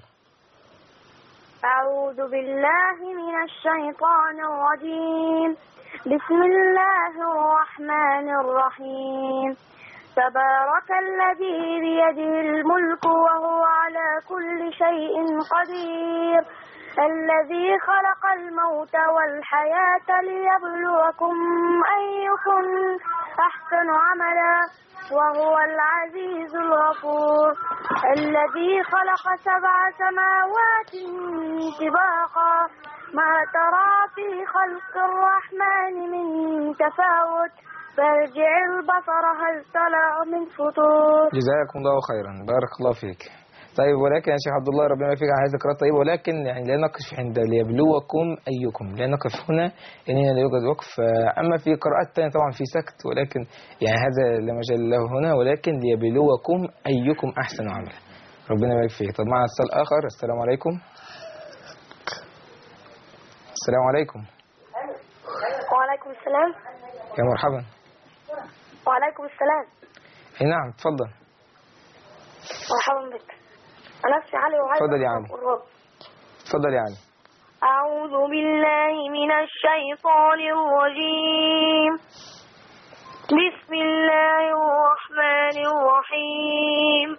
أعوذ بالله من الشيطان الرجيم. بسم الله الرحمن الرحيم. تبارك الذي بيده الملك وهو على كل شيء قدير، الذي خلق الموت والحياة ليبلوكم أيكم أحسن عملا وهو العزيز الغفور، الذي خلق سبع سماوات طباقا ما ترى في خلق الرحمن من تفاوت فارجع البصر هل ترى من فطور. جزاكم الله خيرا، بارك الله فيك. طيب ولكن يا شيخ عبد الله ربنا يفيك على هذه القراءة طيب، ولكن يعني لا نقف عند ليبلوكم أيكم، لا نقف هنا إننا لا يوجد وقف. أما في قراءات تانية طبعا في سكت، ولكن يعني هذا لا مجال له هنا، ولكن ليبلوكم أيكم أحسن عملا. ربنا يبارك فيك. طب مع اتصال آخر. السلام عليكم. السلام عليكم. وعليكم السلام. يا مرحبا. وعليكم السلام. اي نعم اتفضل. مرحبا بك. أنا اسمي علي وعايز اتفضل يا علي. اتفضل يا علي. أعوذ بالله من الشيطان الرجيم. بسم الله الرحمن الرحيم.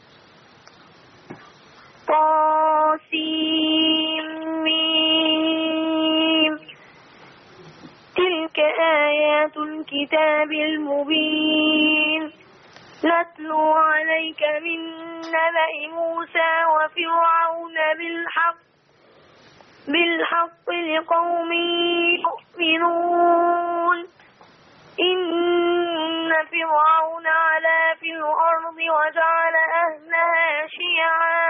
طاسيم. تلك آيات الكتاب المبين. نتلو عليك من نبأ موسى وفرعون بالحق بالحق لقوم يؤمنون. إن فرعون علا في الأرض وجعل أهلها شيعا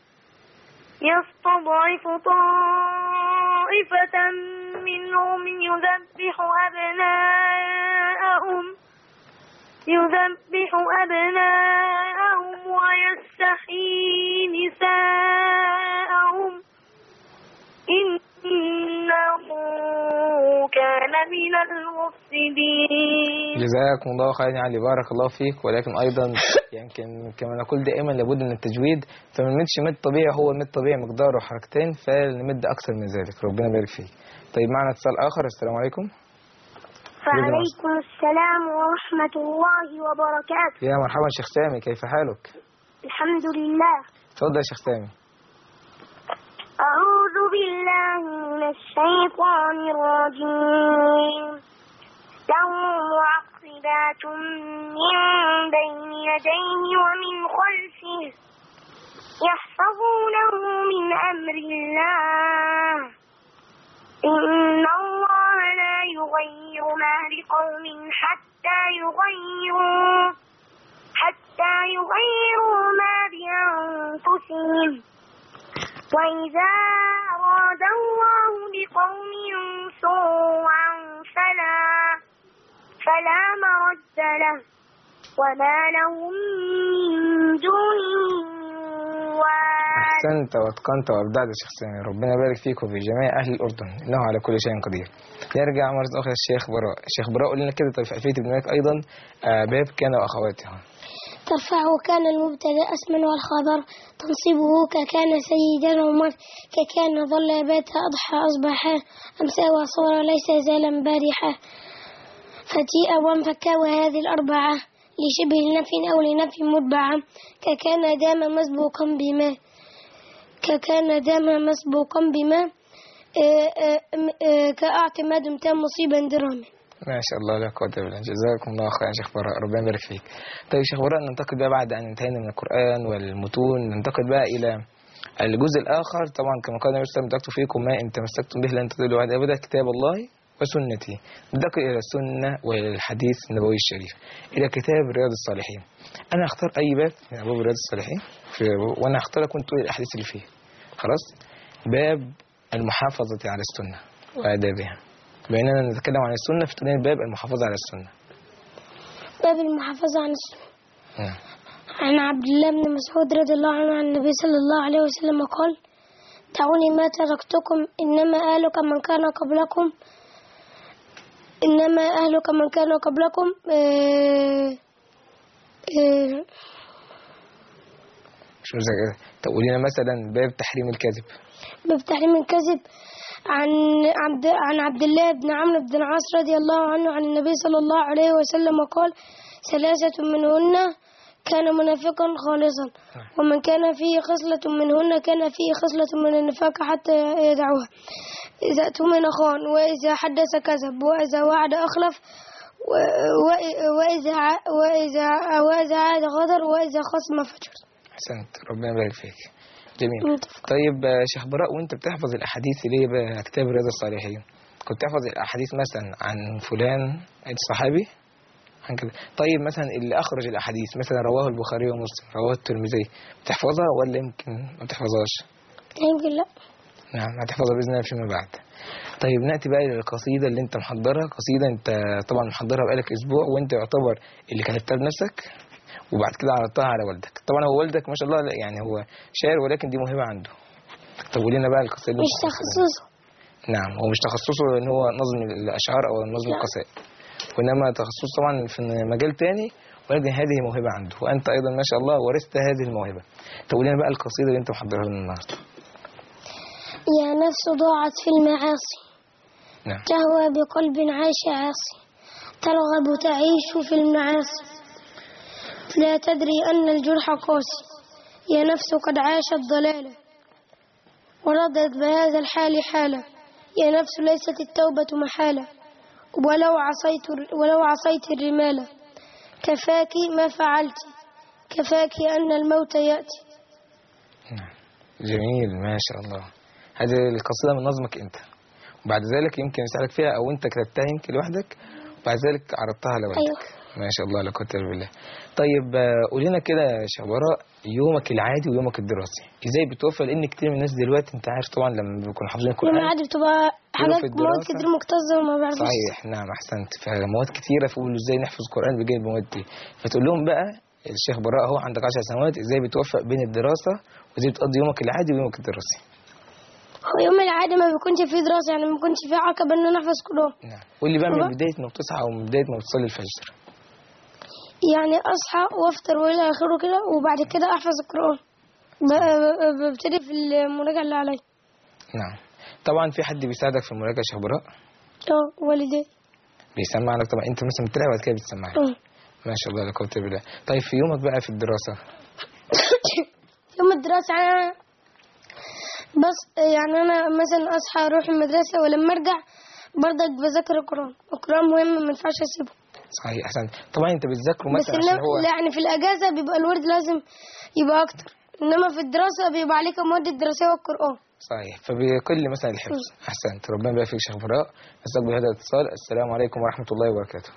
يستضعف طائفة منهم يذبح أبناءهم يذبح أبناءهم ويستحيي نساءهم إنه كان من المفسدين. جزاكم الله خيرا يا علي، بارك الله فيك. ولكن أيضا يمكن كما نقول دائما لابد من التجويد، فما نمدش مد طبيعي، هو المد طبيعي مقداره حركتين، فنمد أكثر من ذلك. ربنا يبارك فيك. طيب معنا اتصال آخر. السلام عليكم. وعليكم السلام ورحمة الله وبركاته. يا مرحبا شيخ سامي، كيف حالك؟ الحمد لله. تفضل يا شيخ سامي. أعوذ بالله من الشيطان الرجيم. له معقبات من بين يديه ومن خلفه يحفظونه من أمر الله. إن الله لا يغير ما بقوم حتى يغيروا حتى يغيروا ما بأنفسهم. وإذا أراد الله بقوم سوءا فلا فلا مرد له وما لهم من دونه. أحسنت واتقنت وأبدعت يا شيخ سامي، ربنا يبارك فيك وفي جميع أهل الأردن، إنه على كل شيء قدير. نرجع مرة أخرى للشيخ براء. الشيخ براء قول لنا كده طيب في ألفية ابن مالك أيضا باب كان وأخواتها. ترفعه كان المبتدأ اسما والخبر، تنصبه ككان سيدا عمر، ككان ظل بات أضحى أصبحا، أمسى وصور ليس زالا بارحا، فتيء وانفكا وهذه الأربعة لشبه النفي أو لنفي متبعة، ككان دام مسبوقا بما ككان دام مسبوقا بما كأعتماد تام مصيبا درهما. ما شاء الله لا قوة إلا بالله. جزاكم الله خيرا يا شيخ براء، ربنا يبارك فيك. طيب شيخ براء ننتقل بقى بعد أن انتهينا من القرآن والمتون، ننتقل بقى إلى الجزء الآخر. طبعا كما قال النبي صلى الله عليه وسلم تمسكتم فيكم ما إن تمسكتم به لن تضلوا بعد أبدا، كتاب الله وسنتي. ننتقل إلى السنة والحديث النبوي الشريف، إلى كتاب رياض الصالحين. أنا أختار أي باب من أبواب رياض الصالحين وأنا أختار لكم تقول الأحاديث اللي فيه. خلاص. باب المحافظة على السنة وآدابها، بيننا نتكلم عن السنة في تقولين باب المحافظة على السنة. باب المحافظة على السنة. نعم. عن عبد الله بن مسعود رضي الله عنه عن النبي صلى الله عليه وسلم قال: دعوني ما تركتكم إنما أهلك من كان قبلكم إنما أهلك من كان قبلكم آه آه شو زي كده؟ تقولين مثلا باب تحريم الكذب. باب تحريم الكذب عن عبد عن عبد الله بن عمرو بن العاص رضي الله عنه عن النبي صلى الله عليه وسلم قال: ثلاثة منهن كان منافقا خالصا، ومن كان فيه خصلة منهن كان فيه خصلة من النفاق حتى يدعوها. إذا اؤتمن خان، وإذا حدث كذب، وإذا وعد أخلف، وإذا وإذا وإذا عاد غدر، وإذا خصم فجر. أحسنت، ربنا يبارك فيك. جميل. طيب شيخ براء، وأنت بتحفظ الأحاديث اللي هي بكتاب رياض الصالحين، كنت تحفظ الأحاديث مثلا عن فلان الصحابي عن كده. طيب مثلا اللي أخرج الأحاديث مثلا رواه البخاري ومسلم، رواه الترمذي، بتحفظها ولا يمكن ما بتحفظهاش؟ يمكن لا. نعم هتحفظها بإذن الله فيما بعد. طيب نأتي بقى للقصيدة اللي أنت محضرها، قصيدة أنت طبعا محضرها بقالك أسبوع وأنت يعتبر اللي كتبتها بنفسك وبعد كده عرضتها على والدك. طبعا هو والدك ما شاء الله يعني هو شاعر ولكن دي موهبة عنده. طب قول لنا بقى القصيدة. مش تخصصه. نعم هو مش تخصصه ان هو نظم الاشعار او نظم القصائد، وانما تخصصه طبعا في مجال تاني، ولكن هذه موهبه عنده وانت ايضا ما شاء الله ورثت هذه الموهبه. طب قول لنا بقى القصيده اللي انت محضرها لنا النهارده. يا نفس ضاعت في المعاصي، نعم تهوى بقلب عاش عاصي، ترغب تعيش في المعاصي، لا تدري أن الجرح قاسي، يا نفس قد عاشت ضلالة ورضت بهذا الحال حالة، يا نفس ليست التوبة محالة، ولو عصيت ولو عصيت الرمال، كفاك ما فعلت، كفاك أن الموت يأتي. نعم جميل ما شاء الله. هذه القصيدة من نظمك أنت، وبعد ذلك يمكن أسألك فيها أو أنت كتبتها يمكن لوحدك وبعد ذلك عرضتها لوالدك. أيوة. ما شاء الله لا قوة إلا بالله. طيب قول لنا كده يا شيخ براء يومك العادي ويومك الدراسي ازاي بتوفى؟ لان كتير من الناس دلوقتي انت عارف طبعا لما بيكونوا حافظين القرآن يوم العادي بتبقى حاجات مواد كتير مكتظة وما بيعرفوش. صحيح نعم احسنت. فمواد كتيرة فقولوا ازاي نحفظ القرآن بجانب المواد دي، فتقول لهم بقى الشيخ براء اهو عندك عشر سنوات ازاي بتوفق بين الدراسة وازاي بتقضي يومك العادي ويومك الدراسي. هو يوم العادي ما بيكونش فيه دراسة، يعني ما بيكونش فيه عقبة ان انا احفظ قرآن. نعم قول لي بقى من بداية ما بتصحى او من بداية ما بتصلي الفجر. يعني اصحى وافطر والى اخره كده وبعد كده احفظ القرآن، ببتدي في المراجعة اللي عليا. نعم طبعا في حد بيساعدك في المراجعة يا شيخ براء؟ اه والدي بيسمع لك طبعا، انت مثلا بتلاقي وقت كده بتسمع لك. ما شاء الله لا قوة الا بالله. طيب في يومك بقى في الدراسة؟ يوم الدراسة انا بس يعني انا مثلا اصحى اروح المدرسة ولما ارجع برضك بذاكر القرآن، القرآن مهم ما ينفعش اسيبه. صحيح احسن. طبعا انت بتذاكره بس مثلا عشان هو يعني في الاجازة بيبقى الورد لازم يبقى اكتر، انما في الدراسة بيبقى عليك المواد الدراسية والقرآن. صحيح فبيقل مثلا الحفظ. احسنت ربنا يبارك فيك شيخ براء. نستقبل هذا الاتصال. السلام عليكم ورحمة الله وبركاته.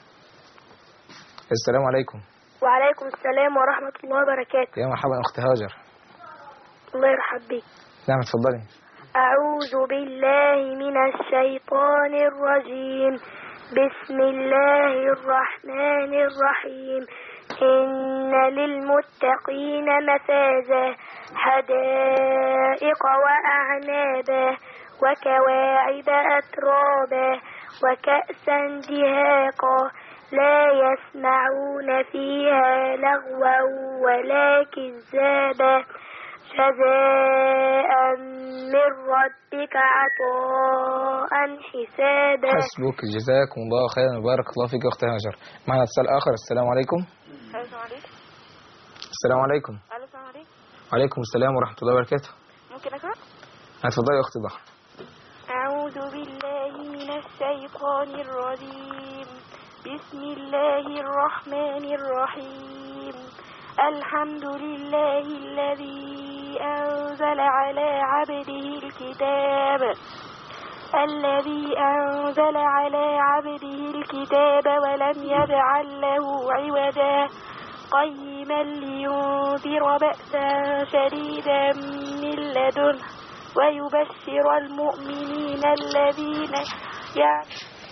السلام عليكم. وعليكم السلام ورحمة الله وبركاته. يا مرحبا اخت هاجر. الله يرحب بك. نعم اتفضلي. أعوذ بالله من الشيطان الرجيم، بسم الله الرحمن الرحيم. إن للمتقين مفازا، حدائق وأعنابا، وكواعب أترابا، وكأسا دهاقا، لا يسمعون فيها لغوا ولا كذابا، جزاء من ربك عطاء حسابا. حسبك جزاكم الله خيرا وبارك الله فيك يا اخت هاجر. معنا اتصال اخر. السلام عليكم. السلام عليكم. السلام عليكم. السلام عليكم. وعليكم السلام ورحمة الله وبركاته. ممكن أقرأ؟ اتفضلي يا اختي ضحى. أعوذ بالله من الشيطان الرجيم، بسم الله الرحمن الرحيم. الحمد لله الذي أنزل على عبده الكتاب الذي أنزل على عبده الكتاب ولم يجعل له عوجا، قيما لينذر بأسا شديدا من لدنه ويبشر المؤمنين الذين يعني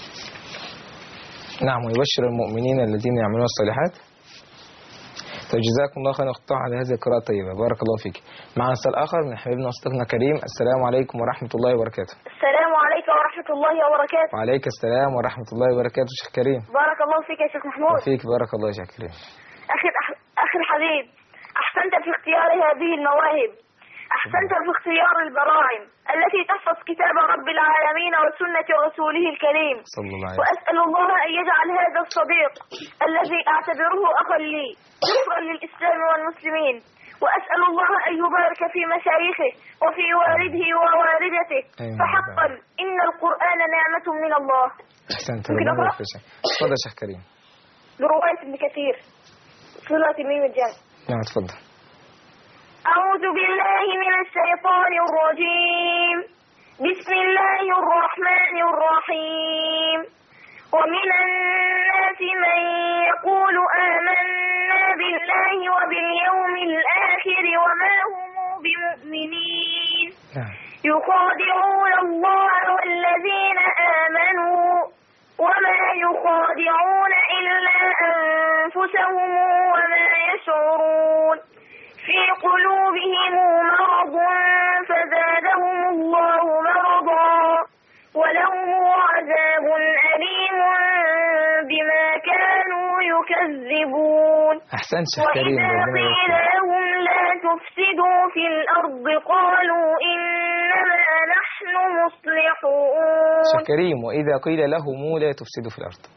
نعم ويبشر المؤمنين الذين يعملون الصالحات. فجزاكم الله خيرا اختي على هذه القراءة الطيبة بارك الله فيك. معنا اتصال آخر من حبيبنا وصديقنا كريم. السلام عليكم ورحمة الله وبركاته. السلام عليكم ورحمة الله وبركاته. وعليك السلام ورحمة الله وبركاته شيخ كريم. بارك الله فيك يا شيخ محمود. وفيك بارك الله يا شيخ كريم. أخي أخي الحبيب، أحسنت في اختيار هذه المواهب، أحسنت في اختيار البراعم التي تحفظ كتاب رب العالمين وسنة رسوله الكريم. صلى الله عليه وسلم. وأسأل الله أن يجعل هذا الصديق الذي أعتبره أخا لي نصرا للإسلام والمسلمين، وأسأل الله أن يبارك في مشايخه وفي والده ووالدته، فحقا إن القرآن نعمة من الله. أحسنت ربنا يبارك فيك. تفضل يا شيخ كريم. برواية ابن كثير صلة الميم الجمع. نعم تفضل. أعوذ بالله من الشيطان الرجيم، بسم الله الرحمن الرحيم. ومن الناس من يقول آمنا بالله وباليوم الآخر وما هم بمؤمنين يخادعون الله والذين آمنوا وما يخادعون إلا أنفسهم وما يشعرون في قلوبهم مرض فزادهم الله مرضا ولهم عذاب أليم بما كانوا يكذبون. أحسنت شيخ كريم. وإذا قيل لهم لا تفسدوا في الأرض قالوا إنما نحن مصلحون. شيخ كريم وإذا قيل لهم لا تفسدوا في الأرض.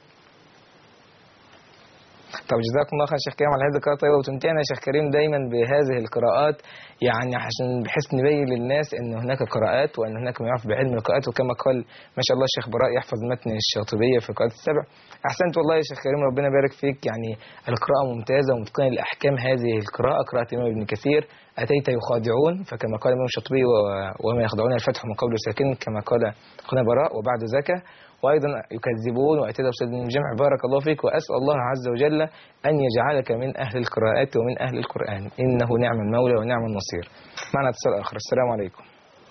طب جزاكم الله خير شيخ كريم على هذه القراءة طيبة، وتمتعنا يا شيخ كريم دايما بهذه القراءات، يعني عشان بحيث نبين للناس ان هناك قراءات وان هناك من يعرف بعلم القراءات، وكما قال ما شاء الله الشيخ براء يحفظ متن الشاطبية في القراءات السبع. احسنت والله يا شيخ كريم، ربنا يبارك فيك، يعني القراءة ممتازة ومتقن الاحكام. هذه القراءة قراءة الامام ابن كثير اتيت يخادعون، فكما قال الامام الشاطبي وما يخدعون الفتح من قبل ساكن كما قال اخونا براء وبعد زكاة، وأيضا يكذبون واعتدوا بسد من الجمع. بارك الله فيك، وأسأل الله عز وجل أن يجعلك من أهل القراءات ومن أهل القرآن، إنه نعم المولى ونعم النصير. معنا اتصال آخر. السلام عليكم.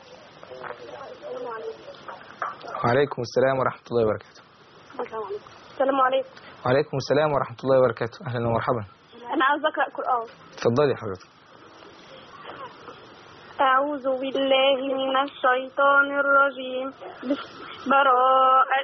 وعليكم السلام ورحمة الله وبركاته. السلام عليكم. وعليكم السلام ورحمة الله وبركاته. أهلا ومرحبا. أنا عاوز أقرأ قرآن. اتفضلي حضرتك. أعوذ بالله من الشيطان الرجيم. براءة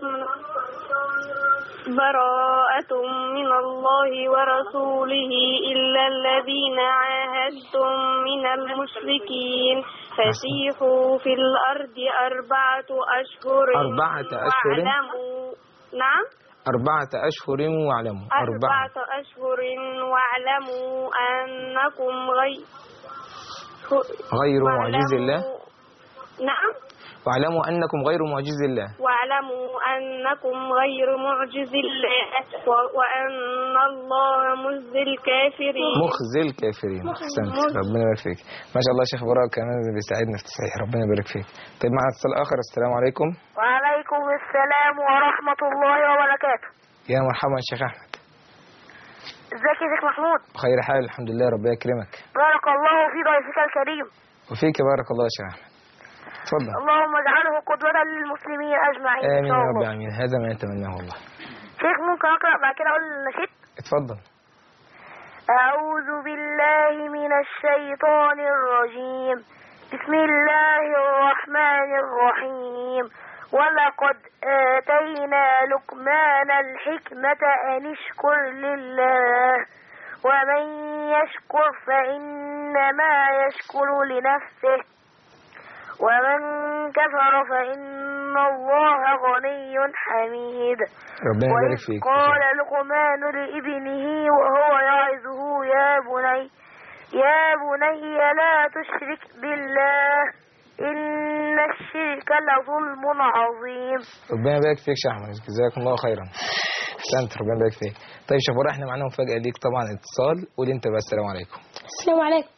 براءة من الله ورسوله إلا الذين عاهدتم من المشركين فسيحوا في الأرض أربعة أشهر أربعة أشهر واعلموا نعم أربعة أشهر واعلموا أربعة أشهر واعلموا أنكم غير غير معجز الله. نعم. واعلموا أنكم غير معجز الله. واعلموا أنكم غير معجز الله وأن الله مخزي الكافرين. مخزي الكافرين. أحسنت، ربنا يبارك فيك. ما شاء الله شيخ براء كمان بيساعدنا في التصحيح، ربنا يبارك فيك. طيب معنا اتصال آخر. السلام عليكم. وعليكم السلام ورحمة الله وبركاته. يا مرحبا شيخ أحمد. ازيك يا شيخ محمود؟ بخير حال الحمد لله، ربنا يكرمك. بارك الله في ضيفك الكريم. وفيك بارك الله يا شيخ أحمد. اتفضل. اللهم اجعله قدوة للمسلمين أجمعين. آمين يا رب العالمين، هذا ما نتمناه والله. شيخ ممكن أقرأ بعد كده أقول النشيد؟ اتفضل. أعوذ بالله من الشيطان الرجيم. بسم الله الرحمن الرحيم. ولقد آتينا لقمان الحكمة أن اشكر لله ومن يشكر فإنما يشكر لنفسه ومن كفر فإن الله غني حميد. ربنا يبارك فيك. قال لقمان لابنه وهو يعظه يا بني يا بني لا تشرك بالله إن الشرك لظلم عظيم. ربنا يبارك فيك يا أحمد، جزاكم الله خيرا. أحسنت، ربنا يبارك فيك. طيب شيخ براء احنا معانا مفاجأة ليك طبعا، اتصال. قول أنت بقى. السلام عليكم. السلام عليكم.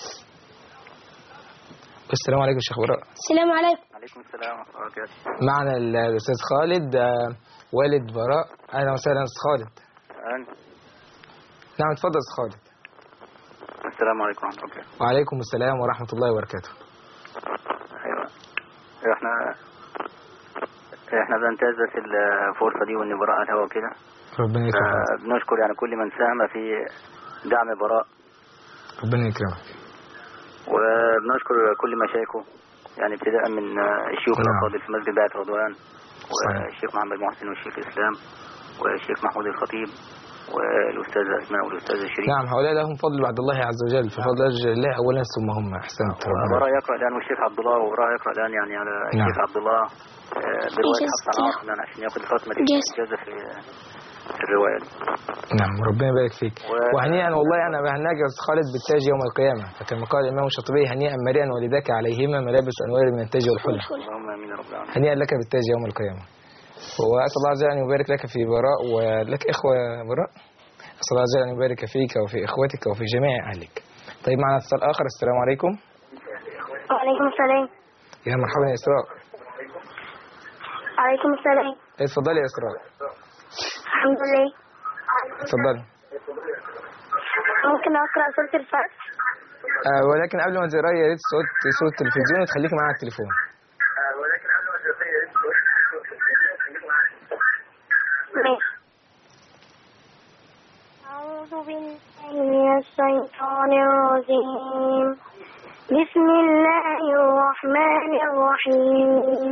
السلام عليكم شيخ براء. السلام عليكم. وعليكم السلام ورحمة الله وبركاته. معنا الأستاذ خالد والد براء. أهلا وسهلا أستاذ خالد. أهلا. نعم اتفضل أستاذ خالد. السلام عليكم ورحمة الله وبركاته. وعليكم السلام ورحمة الله وبركاته. أيوة. احنا احنا بننتهز بس الفرصة دي وإن براء على الهوا كده. ربنا يكرمك. بنشكر يعني كل من ساهم في دعم براء. ربنا يكرمك. وبنشكر كل مشايخه، يعني ابتداء من الشيوخ الأفاضل في مسجد بيت رضوان، والشيخ محمد محسن والشيخ الإسلام والشيخ محمود الخطيب والأستاذ أسماء والأستاذ الشريف. نعم هؤلاء لهم فضل بعد الله عز وجل، ففضل الله أولا ثم هم. أحسنت. وراء يقرأ الآن والشيخ عبد الله، وراء يقرأ الآن يعني على الشيخ عبد الله برواية حسن عاصم يعني عشان ياخذ الختمة دي الإجازة في في الرواية دي. نعم ربنا يبارك فيك. و... وهنيئا والله أنا بهناك يا أستاذ خالد بالتاج يوم القيامة، فكما قال الإمام الشاطبي هنيئا مريئا ولداك عليهما ملابس أنوار من التاج والحلة. اللهم آمين يا رب العالمين. هنيئا لك بالتاج يوم القيامة. وأسأل الله عز وجل أن يبارك لك في براء، ولك إخوة براء. أسأل الله عز وجل أن يبارك فيك وفي إخوتك وفي جميع أهلك. طيب معنا اتصال آخر. السلام عليكم. وعليكم السلام. يا مرحبا يا إسراء. عليكم السلام. اتفضلي يا إسراء. الحمد لله. اتفضلي. ممكن أقرأ سورة الفتح؟ آه ولكن قبل ما تقراي يا ريت صوت صوت التلفزيون وتخليكي معايا على التليفون. آه ولكن قبل ما تقراي يا ريت صوت التلفزيون وتخليكي معايا على التليفون. ماشي. أعوذ بالله من الشيطان الرجيم. بسم الله الرحمن الرحيم.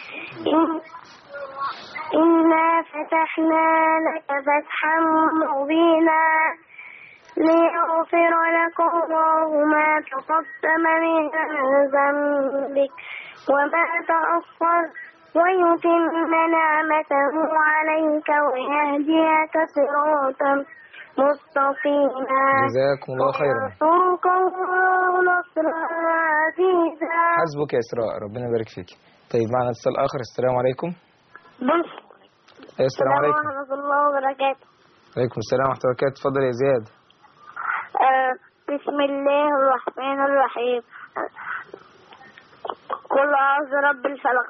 إنا فتحنا لك فتحا مبينا ليغفر لك الله ما تقدم من ذنبك وما تأخر ويتم نعمته عليك ويهديك صراطا مستقيما. جزاكم الله خيرا. وينصرك الله نصرا عزيزا. حسبك يا إسراء، ربنا يبارك فيك. طيب معنا اتصال آخر. السلام عليكم. السلام عليكم ورحمة الله وبركاته. وعليكم السلام ورحمة الله وبركاته. اتفضل يا زياد. آه بسم الله الرحمن الرحيم. قل أعوذ برب الفلق.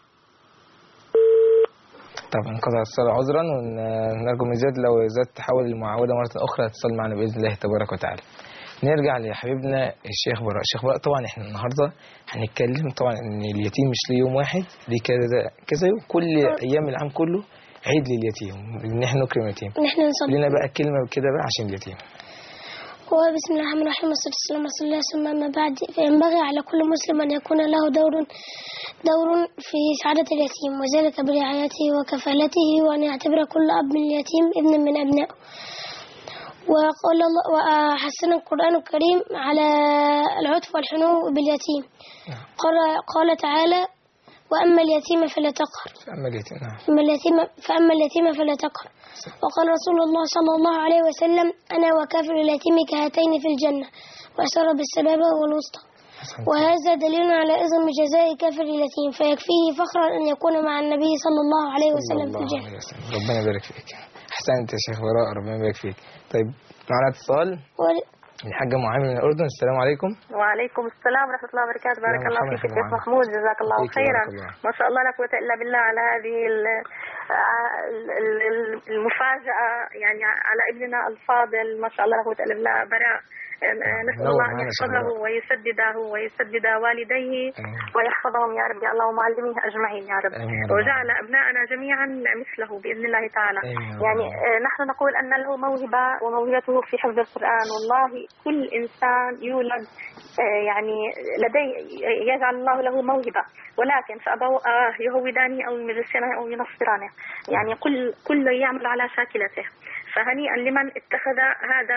طبعا انقطع الاتصال عذرا، ونرجو من زياد لو زياد تحاول المعاودة مرة أخرى تتصل معنا بإذن الله تبارك وتعالى. نرجع لحبيبنا الشيخ براء. الشيخ براء طبعا احنا النهارده هنتكلم طبعا ان اليتيم مش ليه يوم واحد، ليه كذا كذا يوم، كل ايام العام كله عيد لليتيم، ان احنا نكرم اليتيم. نحن نصلي لنا بقى كلمه كده بقى عشان اليتيم. وبسم الله الرحمن الرحيم والصلاة والسلام على رسول الله. ثم أما بعد، فينبغي على كل مسلم أن يكون له دور دور في سعادة اليتيم، وذلك برعايته وكفالته، وأن يعتبر كل أب من اليتيم ابنا من أبنائه. وقال الله وحسن القرآن الكريم على العطف والحنو باليتيم. قال قال تعالى: وأما اليتيم فلا تقهر. فأما اليتيم فأما اليتيم فأما اليتيم فلا تقهر. وقال رسول الله صلى الله عليه وسلم: أنا وكافر اليتيم كهاتين في الجنة، وأشار بالسبابة والوسطى. وهذا دليل على عظم جزاء كافر اليتيم، فيكفيه فخرا أن يكون مع النبي صلى الله عليه وسلم في الجنة. ربنا يبارك فيك. أحسنت يا شيخ براء، ربنا يبارك فيك. طيب معنا اتصال الحاجة معامل من الأردن. السلام عليكم. وعليكم السلام ورحمة الله وبركاته. بارك الله فيك شيخ محمود، جزاك الله خيرا. ما شاء الله لا قوة إلا بالله على هذه المفاجأة يعني على ابننا الفاضل، ما شاء الله لا قوة إلا بالله. براء نسأل الله أن يحفظه ويسدده ويسدد والديه ويحفظهم يا رب، اللهم علميه أجمعين يا رب، وجعل أبناءنا جميعا مثله بإذن الله تعالى. يعني نحن نقول أن له موهبة، وموهبته في حفظ القرآن. والله كل إنسان يولد يعني لديه يجعل الله له موهبة، ولكن فأبواه يهودانه أو يمجسانه أو ينصرانه، يعني كل كل يعمل على شاكلته. فهنيئا لمن اتخذ هذا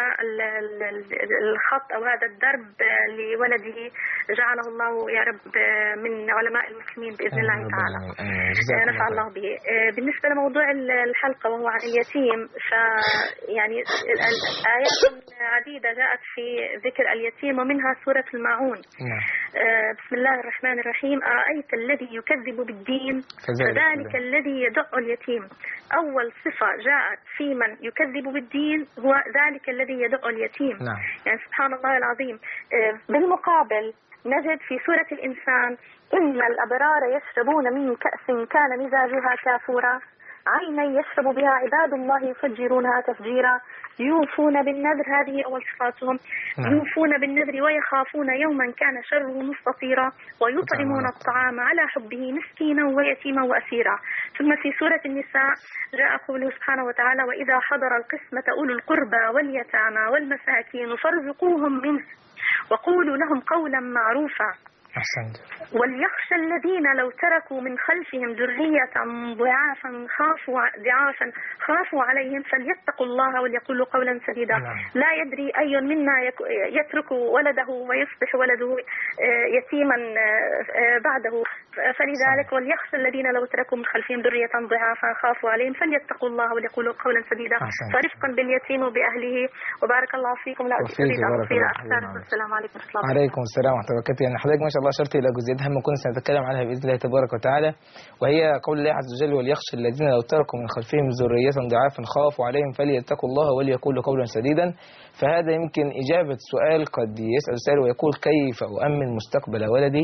الخط أو هذا الدرب لولده، جعله الله يا رب من علماء المسلمين بإذن الله تعالى، نفع الله به. بالنسبة لموضوع الحلقة وهو عن اليتيم، فيعني آيات عديدة جاءت في ذكر اليتيم، ومنها سورة الماعون. بسم الله الرحمن الرحيم: أرأيت الذي يكذب بالدين فذلك الذي يدع اليتيم. أول صفة جاءت في من يكذب بالدين هو ذلك الذي يدع اليتيم. نعم. يعني سبحان الله العظيم. بالمقابل نجد في سورة الإنسان: إن الأبرار يشربون من كأس كان مزاجها كافورا عينا يشرب بها عباد الله يفجرونها تفجيرا يوفون بالنذر. هذه أول صفاتهم. يوفون بالنذر ويخافون يوما كان شره مستطيرا ويطعمون الطعام على حبه مسكينا ويتيما وأسيرا. ثم في سورة النساء جاء قوله سبحانه وتعالى: وإذا حضر القسمة أولو القربى واليتامى والمساكين فارزقوهم منه وقولوا لهم قولا معروفا. أحسنت. وليخشى الذين لو تركوا من خلفهم ذرية ضعافا خافوا ضعافا خافوا عليهم فليتقوا الله وليقولوا قولا سديدا. نعم. لا يدري أي منا يترك ولده ويصبح ولده يتيما بعده، فلذلك وليخشى الذين لو تركوا من خلفهم ذرية ضعافا خافوا عليهم فليتقوا الله وليقولوا قولا سديدا. فرفقا باليتيم وبأهله. وبارك الله فيكم. لا أريد أن أطيل أكثر. السلام عليكم ورحمة الله. عليكم السلام ورحمة الله وبركاته. يعني حضرتك ما شاء الله أشرت إلى جزئيات هامة كنا سنتكلم عنها بإذن الله تبارك وتعالى، وهي قول الله عز وجل: وليخشى الذين لو تركوا من خلفهم ذرية ضعافا خافوا عليهم فليتقوا الله وليقولوا قولا سديدا. فهذا يمكن إجابة سؤال قد يسأل سائل ويقول: كيف أؤمن مستقبل ولدي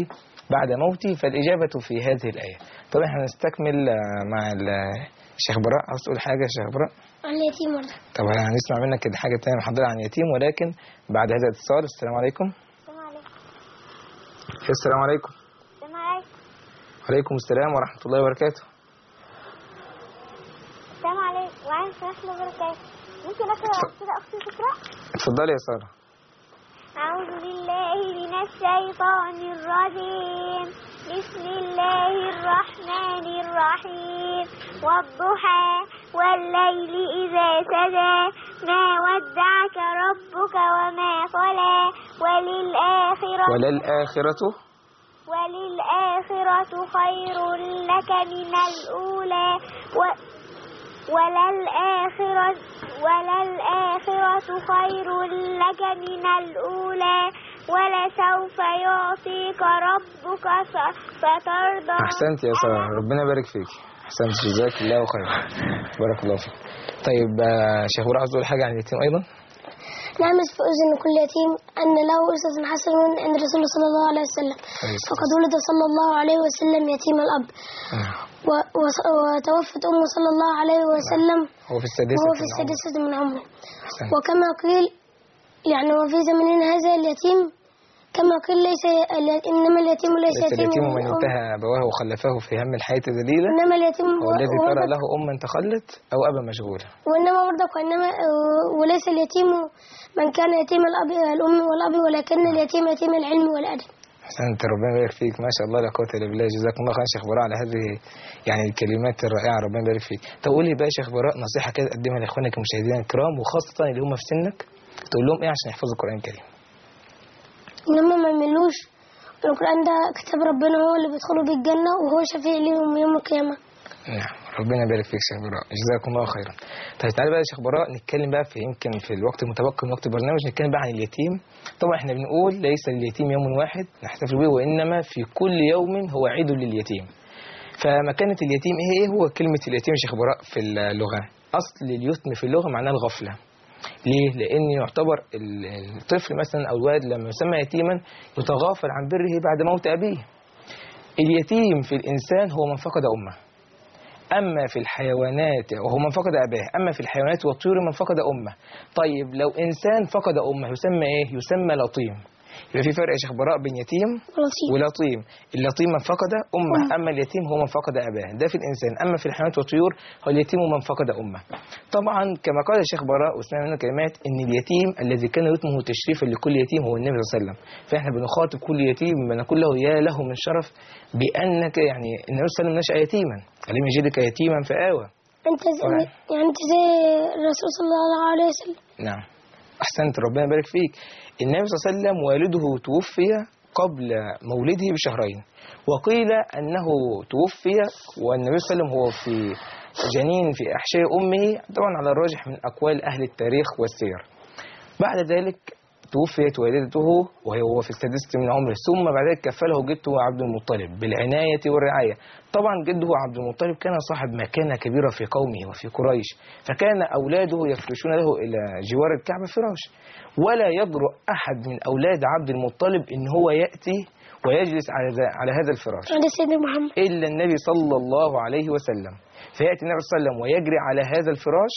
بعد موته، فالإجابة في هذه الآية. طبعا احنا هنستكمل مع الشيخ براء. عاوز تقول حاجة يا شيخ براء؟ عن اليتيم برضه. طبعا هنسمع منك كده حاجة تانية محضرة عن اليتيم، ولكن بعد هذا الاتصال. السلام عليكم. السلام عليكم. السلام عليكم. السلام عليكم. وعليكم السلام ورحمة الله وبركاته. السلام عليكم وعليكم السلام ورحمة الله وبركاته. ممكن أقرأ كده أختي تقرأ؟ اتفضلي يا سارة. أعوذ بالله من الشيطان الرجيم. بسم الله الرحمن الرحيم. والضحى والليل إذا سجى ما ودعك ربك وما قلى وللآخرة وللآخرة وللآخرة خير لك من الأولى و وللآخرة وللآخرة خير لك من الأولى ولسوف يعطيك ربك فترضى. أحسنت يا سارة، ربنا يبارك فيك. أحسنت، جزاك الله خير، بارك الله فيك. طيب شيخ براء، عاوز تقول حاجة عن اليتيم أيضا؟ نعمس في أذن كل يتيم أن له أسوة حسنة عند رسول صلى الله عليه وسلم، فقد ولد صلى الله عليه وسلم يتيم الأب، وتوفت أمه صلى الله عليه وسلم هو في السادسة وهو في السادسة من عمره. وكما قيل يعني وفي زمننا هذا اليتيم كما قيل ليس إنما اليتيم ليس يتيم, يتيم من انتهى أبواه وخلفاه في هم الحياة ذليلا، إنما اليتيم هو الذي ترى له أما تخلت أو أبا مشغولا. وإنما برضك وإنما وليس اليتيم من كان يتيم الأب الأم والأب، ولكن اليتيم يتيم العلم والأدب. أحسنت، ربنا يبارك فيك، ما شاء الله لا قوة إلا بالله. جزاكم الله خير شيخ براء على هذه يعني الكلمات الرائعة، ربنا يبارك فيك. طب قول لي بقى يا شيخ براء نصيحة كده تقدمها لإخوانك المشاهدين الكرام، وخاصة اللي هم في سنك، تقول لهم إيه عشان يحفظوا القرآن الكريم؟ إنما ما يملوش، القرآن ده كتاب ربنا، هو اللي بيدخلوا بيه الجنة وهو شفيع ليهم يوم القيامة. نعم، ربنا يبارك فيك شيخ براء، جزاكم الله خيرا. طيب تعالى بقى يا شيخ براء نتكلم بقى في يمكن في الوقت المتبقي من وقت البرنامج نتكلم بقى عن اليتيم. طبعا احنا بنقول ليس اليتيم يوم واحد نحتفل به، وإنما في كل يوم هو عيد لليتيم. فمكانة اليتيم ايه ايه هو كلمة اليتيم يا شيخ براء في اللغة؟ أصل اليتم في اللغة معناه الغفلة. ليه؟ لأن يعتبر الطفل مثلا أو الولد لما يسمى يتيما يتغافل عن بره بعد موت أبيه. اليتيم في الإنسان هو من فقد أمه، أما في الحيوانات وهو من فقد أباه، أما في الحيوانات والطيور من فقد أمه. طيب لو إنسان فقد أمه يسمى إيه؟ يسمى لطيم. يبقى في فرق يا شيخ براء بين يتيم ولطيم. اللطيم من فقد أمه، أما اليتيم هو من فقد أباه، ده في الإنسان. أما في الحيوانات والطيور هو اليتيم من فقد أمه. طبعا كما قال الشيخ براء وسمعنا منه كلمات إن اليتيم الذي كان يتمه تشريفا لكل يتيم هو النبي صلى الله عليه وسلم. فإحنا بنخاطب كل يتيم بنقول له يا له من شرف بأنك يعني النبي صلى الله عليه وسلم نشأ يتيما، ألم يجدك يتيما فآوى. أنت زي يعني أنت زي الرسول صلى الله عليه وسلم. نعم، أحسنت، ربنا يبارك فيك. النبي صلى الله عليه وسلم والده توفي قبل مولده بشهرين، وقيل أنه توفي والنبي صلى الله عليه وسلم هو في جنين في أحشاء أمه، طبعا على الراجح من أقوال أهل التاريخ والسير. بعد ذلك توفيت والدته وهو في السادسة من عمره، ثم بعد ذلك كفله جده عبد المطلب بالعناية والرعاية. طبعا جده عبد المطلب كان صاحب مكانة كبيرة في قومه وفي قريش، فكان أولاده يفرشون له إلى جوار الكعبة فراش، ولا يجرؤ أحد من أولاد عبد المطلب إن هو يأتي ويجلس على على هذا الفراش إلا النبي صلى الله عليه وسلم. فيأتي النبي صلى الله عليه وسلم ويجري على هذا الفراش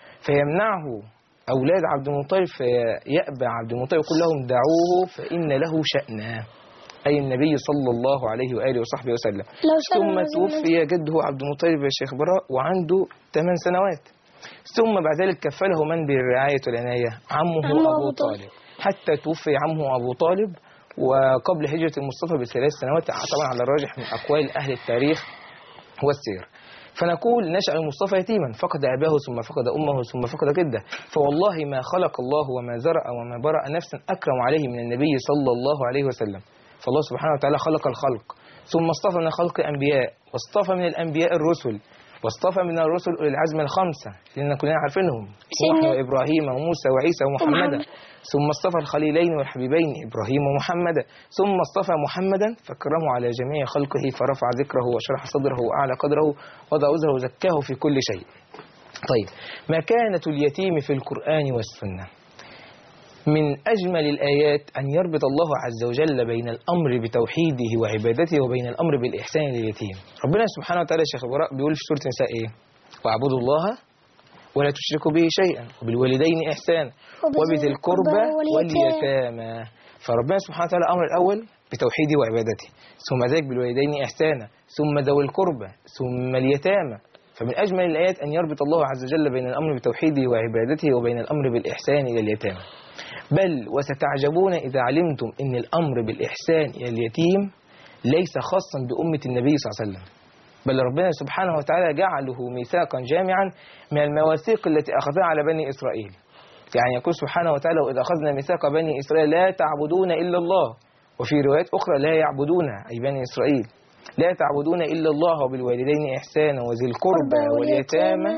فيمنعه أولاد عبد المطلب، فيأبى عبد المطلب يقول لهم دعوه فإن له شأنا، أي النبي صلى الله عليه وآله وصحبه وسلم. ثم توفي جده عبد المطلب يا شيخ براء وعنده ثمان سنوات، ثم بعد ذلك كفله من بالرعاية والعناية؟ عمه أبو طالب، حتى توفي عمه أبو طالب وقبل هجرة المصطفى بثلاث سنوات، طبعا على الراجح من أقوال أهل التاريخ والسير. فنقول نشأ المصطفى يتيما، فقد أباه ثم فقد أمه ثم فقد جده. فوالله ما خلق الله وما زرع وما برأ نفسا أكرم عليه من النبي صلى الله عليه وسلم. فالله سبحانه وتعالى خلق الخلق، ثم اصطفى من الخلق أنبياء، واصطفى من الأنبياء الرسل، واصطفى من الرسل أولي العزم الخمسة لأن كلنا عارفينهم، نوح وإبراهيم وموسى وعيسى ومحمدا. ثم اصطفى الخليلين والحبيبين إبراهيم ومحمدا، ثم اصطفى محمدا فكرمه على جميع خلقه، فرفع ذكره وشرح صدره وأعلى قدره وضع وزره وزكاه في كل شيء. طيب مكانة اليتيم في القرآن والسنة. من أجمل الآيات أن يربط الله عز وجل بين الأمر بتوحيده وعبادته وبين الأمر بالإحسان لليتيم. ربنا سبحانه وتعالى شيخ براء بيقول في سورة النساء إيه؟ واعبدوا الله ولا تشركوا به شيئا وبالوالدين إحسانا وبذي القربى واليتامى. فربنا سبحانه وتعالى أمر الأول بتوحيده وعبادته، ثم ذلك بالوالدين إحسانا، ثم ذوي القربى، ثم اليتامى. فمن أجمل الآيات أن يربط الله عز وجل بين الأمر بتوحيده وعبادته وبين الأمر بالإحسان إلى اليتامى. بل وستعجبون إذا علمتم أن الأمر بالإحسان إلى اليتيم ليس خاصا بأمة النبي صلى الله عليه وسلم، بل ربنا سبحانه وتعالى جعله ميثاقا جامعا من المواثيق التي أخذها على بني إسرائيل. يعني يقول سبحانه وتعالى وإذا أخذنا ميثاق بني إسرائيل لا تعبدون إلا الله، وفي روايات أخرى لا يعبدون أي بني إسرائيل لا تعبدون إلا الله وبالوالدين إحسانا وذي القربى واليتامى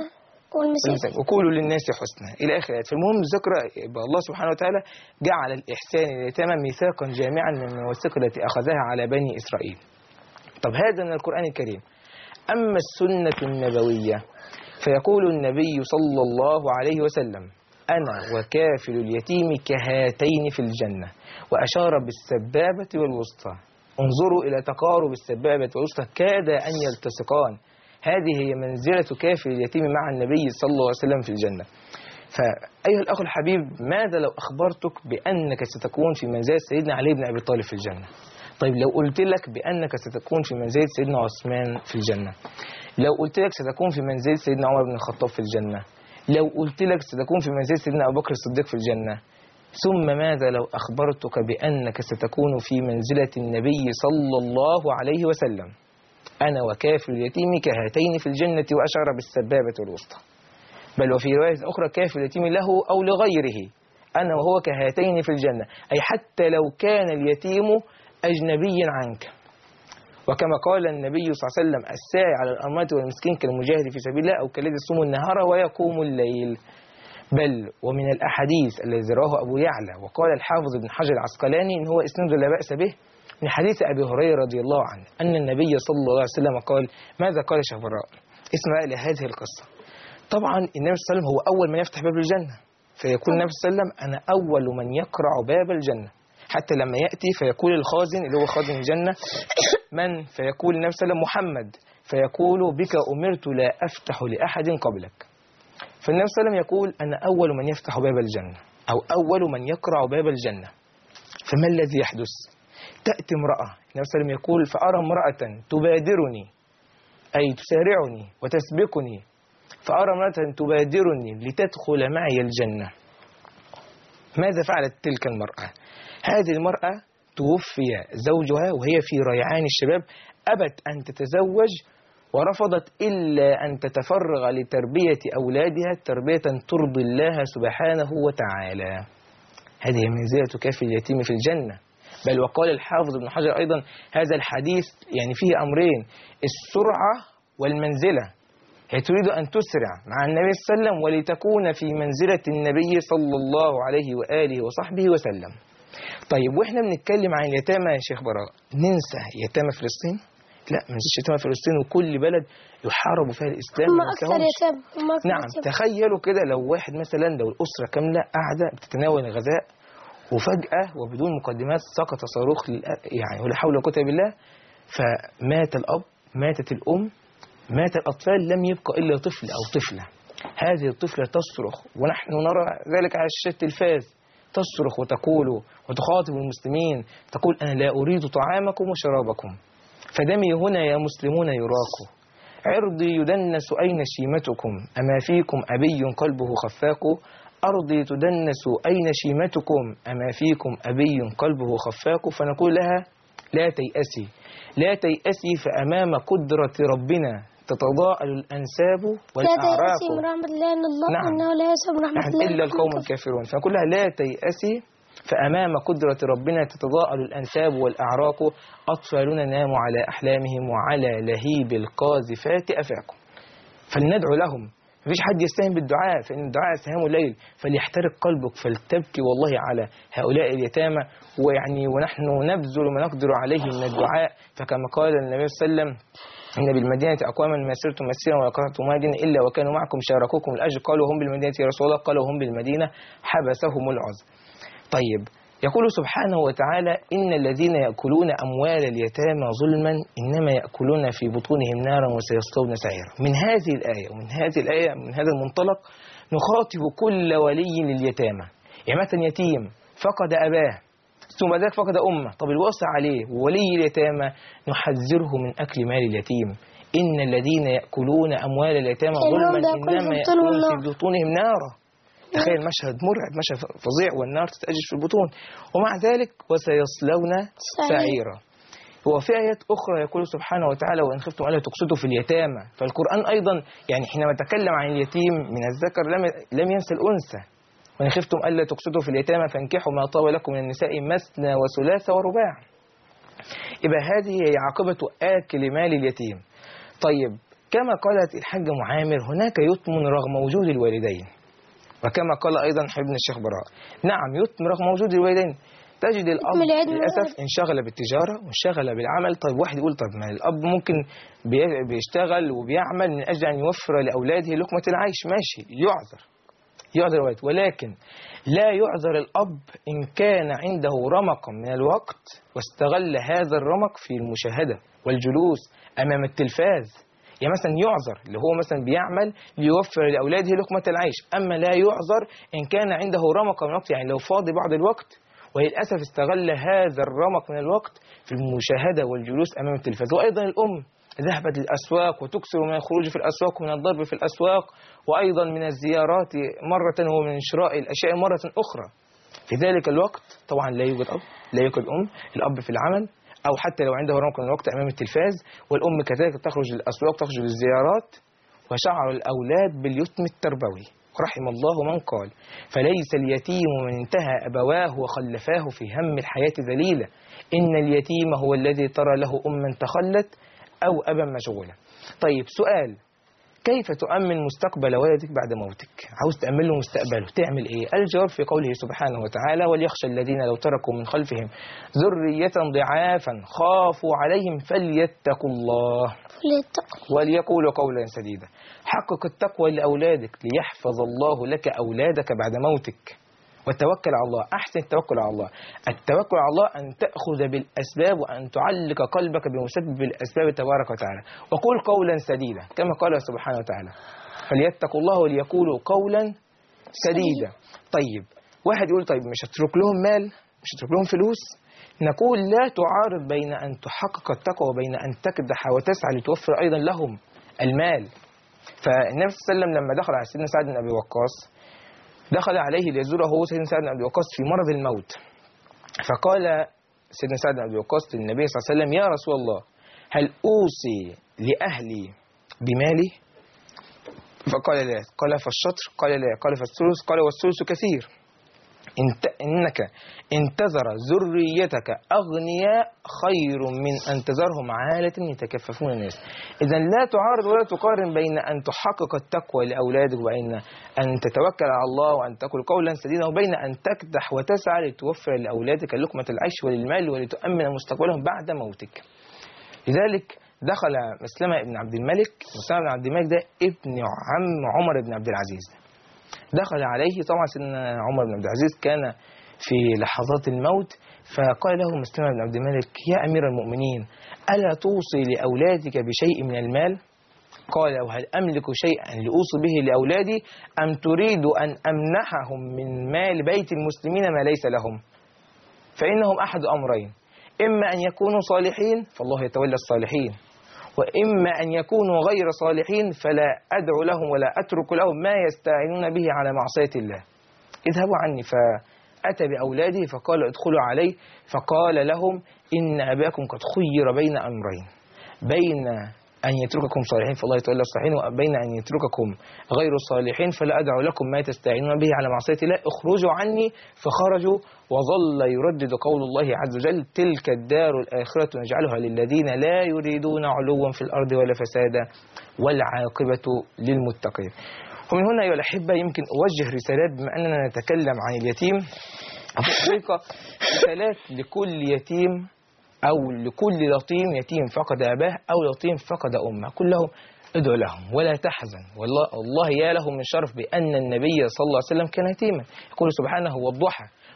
وقولوا للناس حسنا إلى آخر الآيات. فالمهم ذكر الله سبحانه وتعالى جعل الإحسان لليتامى ميثاقا جامعا من المواثيق التي أخذها على بني إسرائيل. طب هذا من القرآن الكريم. أما السنة النبوية فيقول النبي صلى الله عليه وسلم أنا وكافل اليتيم كهاتين في الجنة، وأشار بالسبابة والوسطى. انظروا إلى تقارب السبابة والوسطى كاد أن يلتصقان. هذه هي منزلة كافل اليتيم مع النبي صلى الله عليه وسلم في الجنة. فأيها الأخ الحبيب، ماذا لو أخبرتك بأنك ستكون في منزلة سيدنا علي بن أبي طالب في الجنة؟ طيب لو قلت لك بأنك ستكون في منزلة سيدنا عثمان في الجنة، لو قلت لك ستكون في منزلة سيدنا عمر بن الخطاب في الجنة، لو قلت لك ستكون في منزلة سيدنا أبو بكر الصديق في الجنة، ثم ماذا لو أخبرتك بأنك ستكون في منزلة النبي صلى الله عليه وسلم أنا وكافل اليتيم كهاتين في الجنة، وأشار بالسبابة والوسطى. بل وفي رواية أخرى كافل اليتيم له أو لغيره أنا وهو كهاتين في الجنة، أي حتى لو كان اليتيم أجنبيا عنك. وكما قال النبي صلى الله عليه وسلم الساعي على الأرملة والمسكين كالمجاهد في سبيل الله أو كالذي يصوم النهار ويقوم الليل. بل ومن الأحاديث الذي رواه أبو يعلى وقال الحافظ ابن حجر العسقلاني إن هو إسناد لا بأس به من حديث أبي هريرة رضي الله عنه أن النبي صلى الله عليه وسلم قال ماذا قال شيخ براء؟ اسمع لهذه القصة. طبعا النبي صلى الله عليه وسلم هو أول من يفتح باب الجنة، فيقول النبي صلى الله عليه وسلم أنا أول من يقرع باب الجنة، حتى لما يأتي فيقول الخازن اللي هو خازن الجنة من؟ فيقول النبي صلى الله عليه وسلم محمد، فيقول بك أمرت لا أفتح لأحد قبلك. فالنبي صلى الله عليه وسلم يقول أنا أول من يفتح باب الجنة أو أول من يقرع باب الجنة. فما الذي يحدث؟ تأتي امرأة، النبي صلى الله عليه وسلم يقول فأرى امرأة تبادرني أي تسارعني وتسبقني، فأرى امرأة تبادرني لتدخل معي الجنة. ماذا فعلت تلك المرأة؟ هذه المرأة توفي زوجها وهي في ريعان الشباب، أبت أن تتزوج ورفضت إلا أن تتفرغ لتربية أولادها تربية ترضي الله سبحانه وتعالى. هذه منزلة كافل اليتيم في الجنة. بل وقال الحافظ ابن حجر أيضا هذا الحديث يعني فيه أمرين، السرعة والمنزلة. هي تريد أن تسرع مع النبي صلى الله عليه وسلم ولتكون في منزلة النبي صلى الله عليه وآله وصحبه وسلم. طيب وإحنا بنتكلم عن اليتامى يا شيخ براء ننسى يتامى فلسطين؟ لا، ما ننساش يتامى فلسطين، وكل بلد يحارب فيها الإسلام. هم أكثر يتامى. نعم، تخيلوا كده لو واحد مثلا لو الأسرة كاملة قاعدة بتتناول الغذاء وفجأة وبدون مقدمات سقط صاروخ يعني ولا حول ولا قوة إلا بالله، فمات الأب، ماتت الأم، مات الأطفال، لم يبقى إلا طفل أو طفلة. هذه الطفلة تصرخ ونحن نرى ذلك على شاشة التلفاز، تصرخ وتقول وتخاطب المسلمين تقول أنا لا أريد طعامكم وشرابكم، فدمي هنا يا مسلمون يراق، عرضي يدنس أين شيمتكم، أما فيكم أبي قلبه خفاق، أرضي تدنس أين شيمتكم، أما فيكم أبي قلبه خفاق. فنقول لها لا تيأسي لا تيأسي فأمام قدرة ربنا تتضاءل الأنساب والأعراق. لا تيأسي من رحمة الله إن الله نعم. إنه لا يأسى من رحمة الله إلا القوم الكافرون. فنقول لها لا تيأسي فأمام قدرة ربنا تتضاءل الأنساب والأعراق، أطفالنا ناموا على أحلامهم وعلى لهيب القاذفات أفاقهم. فلندعو لهم، مفيش حد يستهين بالدعاء فإن الدعاء سهام الليل، فليحترق قلبك فلتبكي والله على هؤلاء اليتامى، ويعني ونحن نبذل ما نقدر عليه من الدعاء. فكما قال النبي صلى الله عليه وسلم إن بالمدينة أقواما ما سرتم مسيرا ولا قطعتم واديا إلا وكانوا معكم شاركوكم الأجر، قالوا هم بالمدينة يا رسول الله، قالوا هم بالمدينة حبسهم العذر. طيب يقول سبحانه وتعالى إن الذين يأكلون أموال اليتامى ظلما إنما يأكلون في بطونهم نارا وسيصلون سعيرا. من هذه الآية ومن هذه الآية من هذا المنطلق نخاطب كل ولي لليتامى. يعني مثلا يتيم فقد أباه ثم ذاك فقد أمه، طب الوصي عليه وولي اليتامى نحذره من أكل مال اليتيم. إن الذين يأكلون أموال اليتامى ظلما إنما يأكلون في بطونهم نارا. تخيل مشهد مرعب، مشهد فظيع، والنار تتأجج في البطون. ومع ذلك وسيصلون سعيرا. وفي آيات أخرى يقول سبحانه وتعالى وإن خفتم ألا تقسطوا في اليتامى. فالقرآن أيضا يعني حينما تكلم عن اليتيم من الذكر لم لم ينسى الأنثى. وإن خفتم ألا تقسطوا في اليتامى فانكحوا ما طاب لكم من النساء مثنى وثلاث ورباع. يبقى هذه هي عاقبة آكل مال اليتيم. طيب كما قالت الحاجة معامر هناك يتم رغم وجود الوالدين، وكما قال أيضا ابن الشيخ براء نعم يتم رغم وجود الوالدين. تجد الأب للأسف انشغل بالتجارة وانشغل بالعمل. طيب واحد يقول طيب ما الأب ممكن بيشتغل وبيعمل من أجل أن يوفر لأولاده لقمة العيش، ماشي يعذر يعذر الوالد، ولكن لا يعذر الأب إن كان عنده رمق من الوقت واستغل هذا الرمق في المشاهدة والجلوس أمام التلفاز. يعني مثلا يعذر اللي هو مثلا بيعمل ليوفر لأولاده لقمة العيش، أما لا يعذر إن كان عنده رمق من الوقت، يعني لو فاضي بعض الوقت وللأسف استغل هذا الرمق من الوقت في المشاهدة والجلوس أمام التلفاز. وأيضا الأم ذهبت للأسواق وتكثر من الخروج في الأسواق ومن الضرب في الأسواق، وأيضا من الزيارات مرة ومن شراء الأشياء مرة أخرى. في ذلك الوقت طبعا لا يوجد أب لا يوجد أم، الأب في العمل أو حتى لو عنده رمق من الوقت أمام التلفاز، والأم كذلك تخرج للأسواق تخرج للزيارات. وشعر الأولاد باليتم التربوي. رحم الله من قال فليس اليتيم من انتهى أبواه وخلفاه في هم الحياة ذليلا، إن اليتيم هو الذي ترى له أما تخلت أو أبا مشغولا. طيب سؤال، كيف تؤمن مستقبل ولدك بعد موتك؟ عاوز تأمن له مستقبله تعمل إيه؟ الجواب في قوله سبحانه وتعالى وليخشى الذين لو تركوا من خلفهم ذرية ضعافا خافوا عليهم فليتقوا الله وليقولوا قولا سديدا. حقق التقوى لأولادك ليحفظ الله لك أولادك بعد موتك، والتوكل على الله. أحسن التوكل على الله. التوكل على الله أن تأخذ بالأسباب وأن تعلق قلبك بمسبب الأسباب تبارك وتعالى. وقول قولا سديدا كما قال سبحانه وتعالى فليتقوا الله وليقولوا قولا سديدا. طيب واحد يقول طيب مش هتترك لهم مال، مش هتترك لهم فلوس. نقول لا تعارض بين أن تحقق التقوى وبين أن تكدح وتسعى لتوفر أيضا لهم المال. فالنبي صلى الله عليه وسلم لما دخل على سيدنا سعد بن أبي وقاص دخل عليه ليزوره هو سيدنا سعد بن أبي وقاص في مرض الموت، فقال سيدنا سعد بن أبي وقاص للنبي صلى الله عليه وسلم يا رسول الله هل أوصي لأهلي بمالي؟ فقال لا. قال فالشطر؟ قال لا. قال فالثلث؟ قال والثلث كثير. انت إنك انتظر ذريتك أغنياء خير من أن تذرهم عالة يتكففون الناس. إذا لا تعارض ولا تقارن بين أن تحقق التقوى لأولادك وبين أن تتوكل على الله وأن تقول قولا سديدا وبين أن تكدح وتسعى لتوفر لأولادك لقمة العيش وللمال ولتؤمن مستقبلهم بعد موتك. لذلك دخل مسلمة بن عبد الملك. مسلمة بن عبد الملك ده ابن عم عمر بن عبد العزيز. دخل عليه طبعا سيدنا عمر بن عبد العزيز كان في لحظات الموت، فقال له مسلمة بن عبد الملك يا أمير المؤمنين ألا توصي لأولادك بشيء من المال؟ قال وهل أملك شيئا لأوصي به لأولادي أم تريد أن أمنحهم من مال بيت المسلمين ما ليس لهم؟ فإنهم أحد أمرين، إما أن يكونوا صالحين فالله يتولى الصالحين، وإما أن يكونوا غير صالحين فلا أدعو لهم ولا أترك لهم ما يستعينون به على معصية الله. اذهبوا عني. فأتى بأولاده فقال ادخلوا عليه، فقال لهم إن أباكم قد خير بين أمرين، بين أن يترككم صالحين فالله يتولى الصالحين وبين أن يترككم غير صالحين فلا أدعو لكم ما تستعينون به على معصية الله، اخرجوا عني. فخرجوا وظل يردد قول الله عز وجل تلك الدار الآخرة نجعلها للذين لا يريدون علوا في الأرض ولا فسادا والعاقبة للمتقين. ومن هنا أيها الأحبة يمكن أوجه رسالات بما أننا نتكلم عن اليتيم. في الحقيقة رسالات لكل يتيم أو لكل لطيم، يتيم فقد أباه أو لطيم فقد أمه، كلهم ادعو لهم ولا تحزن، والله الله يا له من شرف بأن النبي صلى الله عليه وسلم كان يتيما. يقول سبحانه والضحى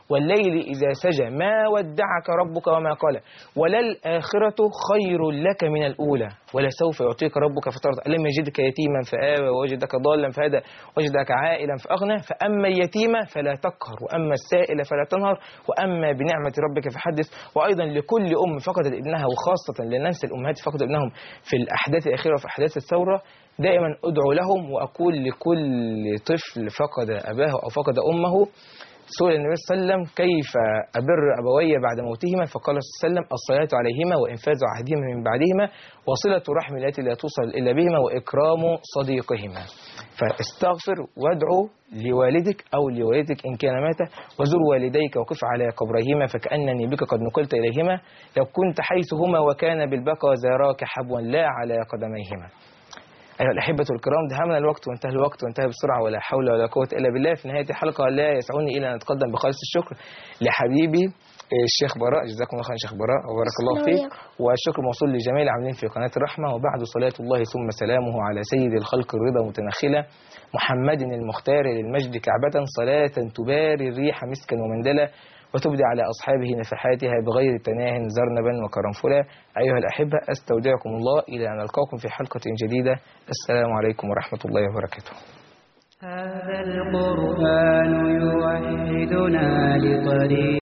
والليل إذا سجى ما ودعك ربك وما قلى وللآخرة خير لك من الأولى ولسوف يعطيك ربك فترضى ألم يجدك يتيما فآوى ووجدك ضالا فهدى وجدك عائلا فأغنى فأما اليتيم فلا تقهر وأما السائل فلا تنهر وأما بنعمة ربك فحدث. وأيضا لكل أم فقدت ابنها وخاصة لننسى الأمهات فقدت ابنهم في الأحداث الأخيرة وفي أحداث الثورة دائما أدعو لهم وأقول لكل طفل فقد أباه أو فقد أمه سئل النبي صلى الله عليه وسلم كيف أبر أبوي بعد موتهما فقال صلى الله عليه وسلم الصلاة عليهما وإنفاذ عهدهما من بعدهما وصلة رحم التي لا توصل إلا بهما وإكرام صديقهما. فاستغفر وادعو لوالدك أو لوالدك إن كان مات وزر والديك وقف على قبريهما فكأنني بك قد نقلت إليهما لو كنت حيثهما وكان بالبقى زاراك حبوا لا على قدميهما. أيها الأحبة الكرام دهمنا الوقت وانتهى الوقت وانتهى بسرعة ولا حول ولا قوة إلا بالله. في نهاية الحلقة لا يسعني إلا أن أتقدم بخالص الشكر لحبيبي الشيخ براء، جزاكم الله خيرا شيخ براء وبارك الله فيك، والشكر موصول لجميع العاملين في قناة الرحمة. وبعد صلاة الله ثم سلامه على سيد الخلق الرضا متنخلة محمد المختار للمجد كعبة صلاة تباري الريح مسكا ومندلا وتبدي على أصحابه نفحاتها بغير تناه زرنبا وكرنفلا. أيها الأحبة أستودعكم الله إلى أن ألقاكم في حلقة جديدة. السلام عليكم ورحمة الله وبركاته. هذا القرآن يوحدنا لطريق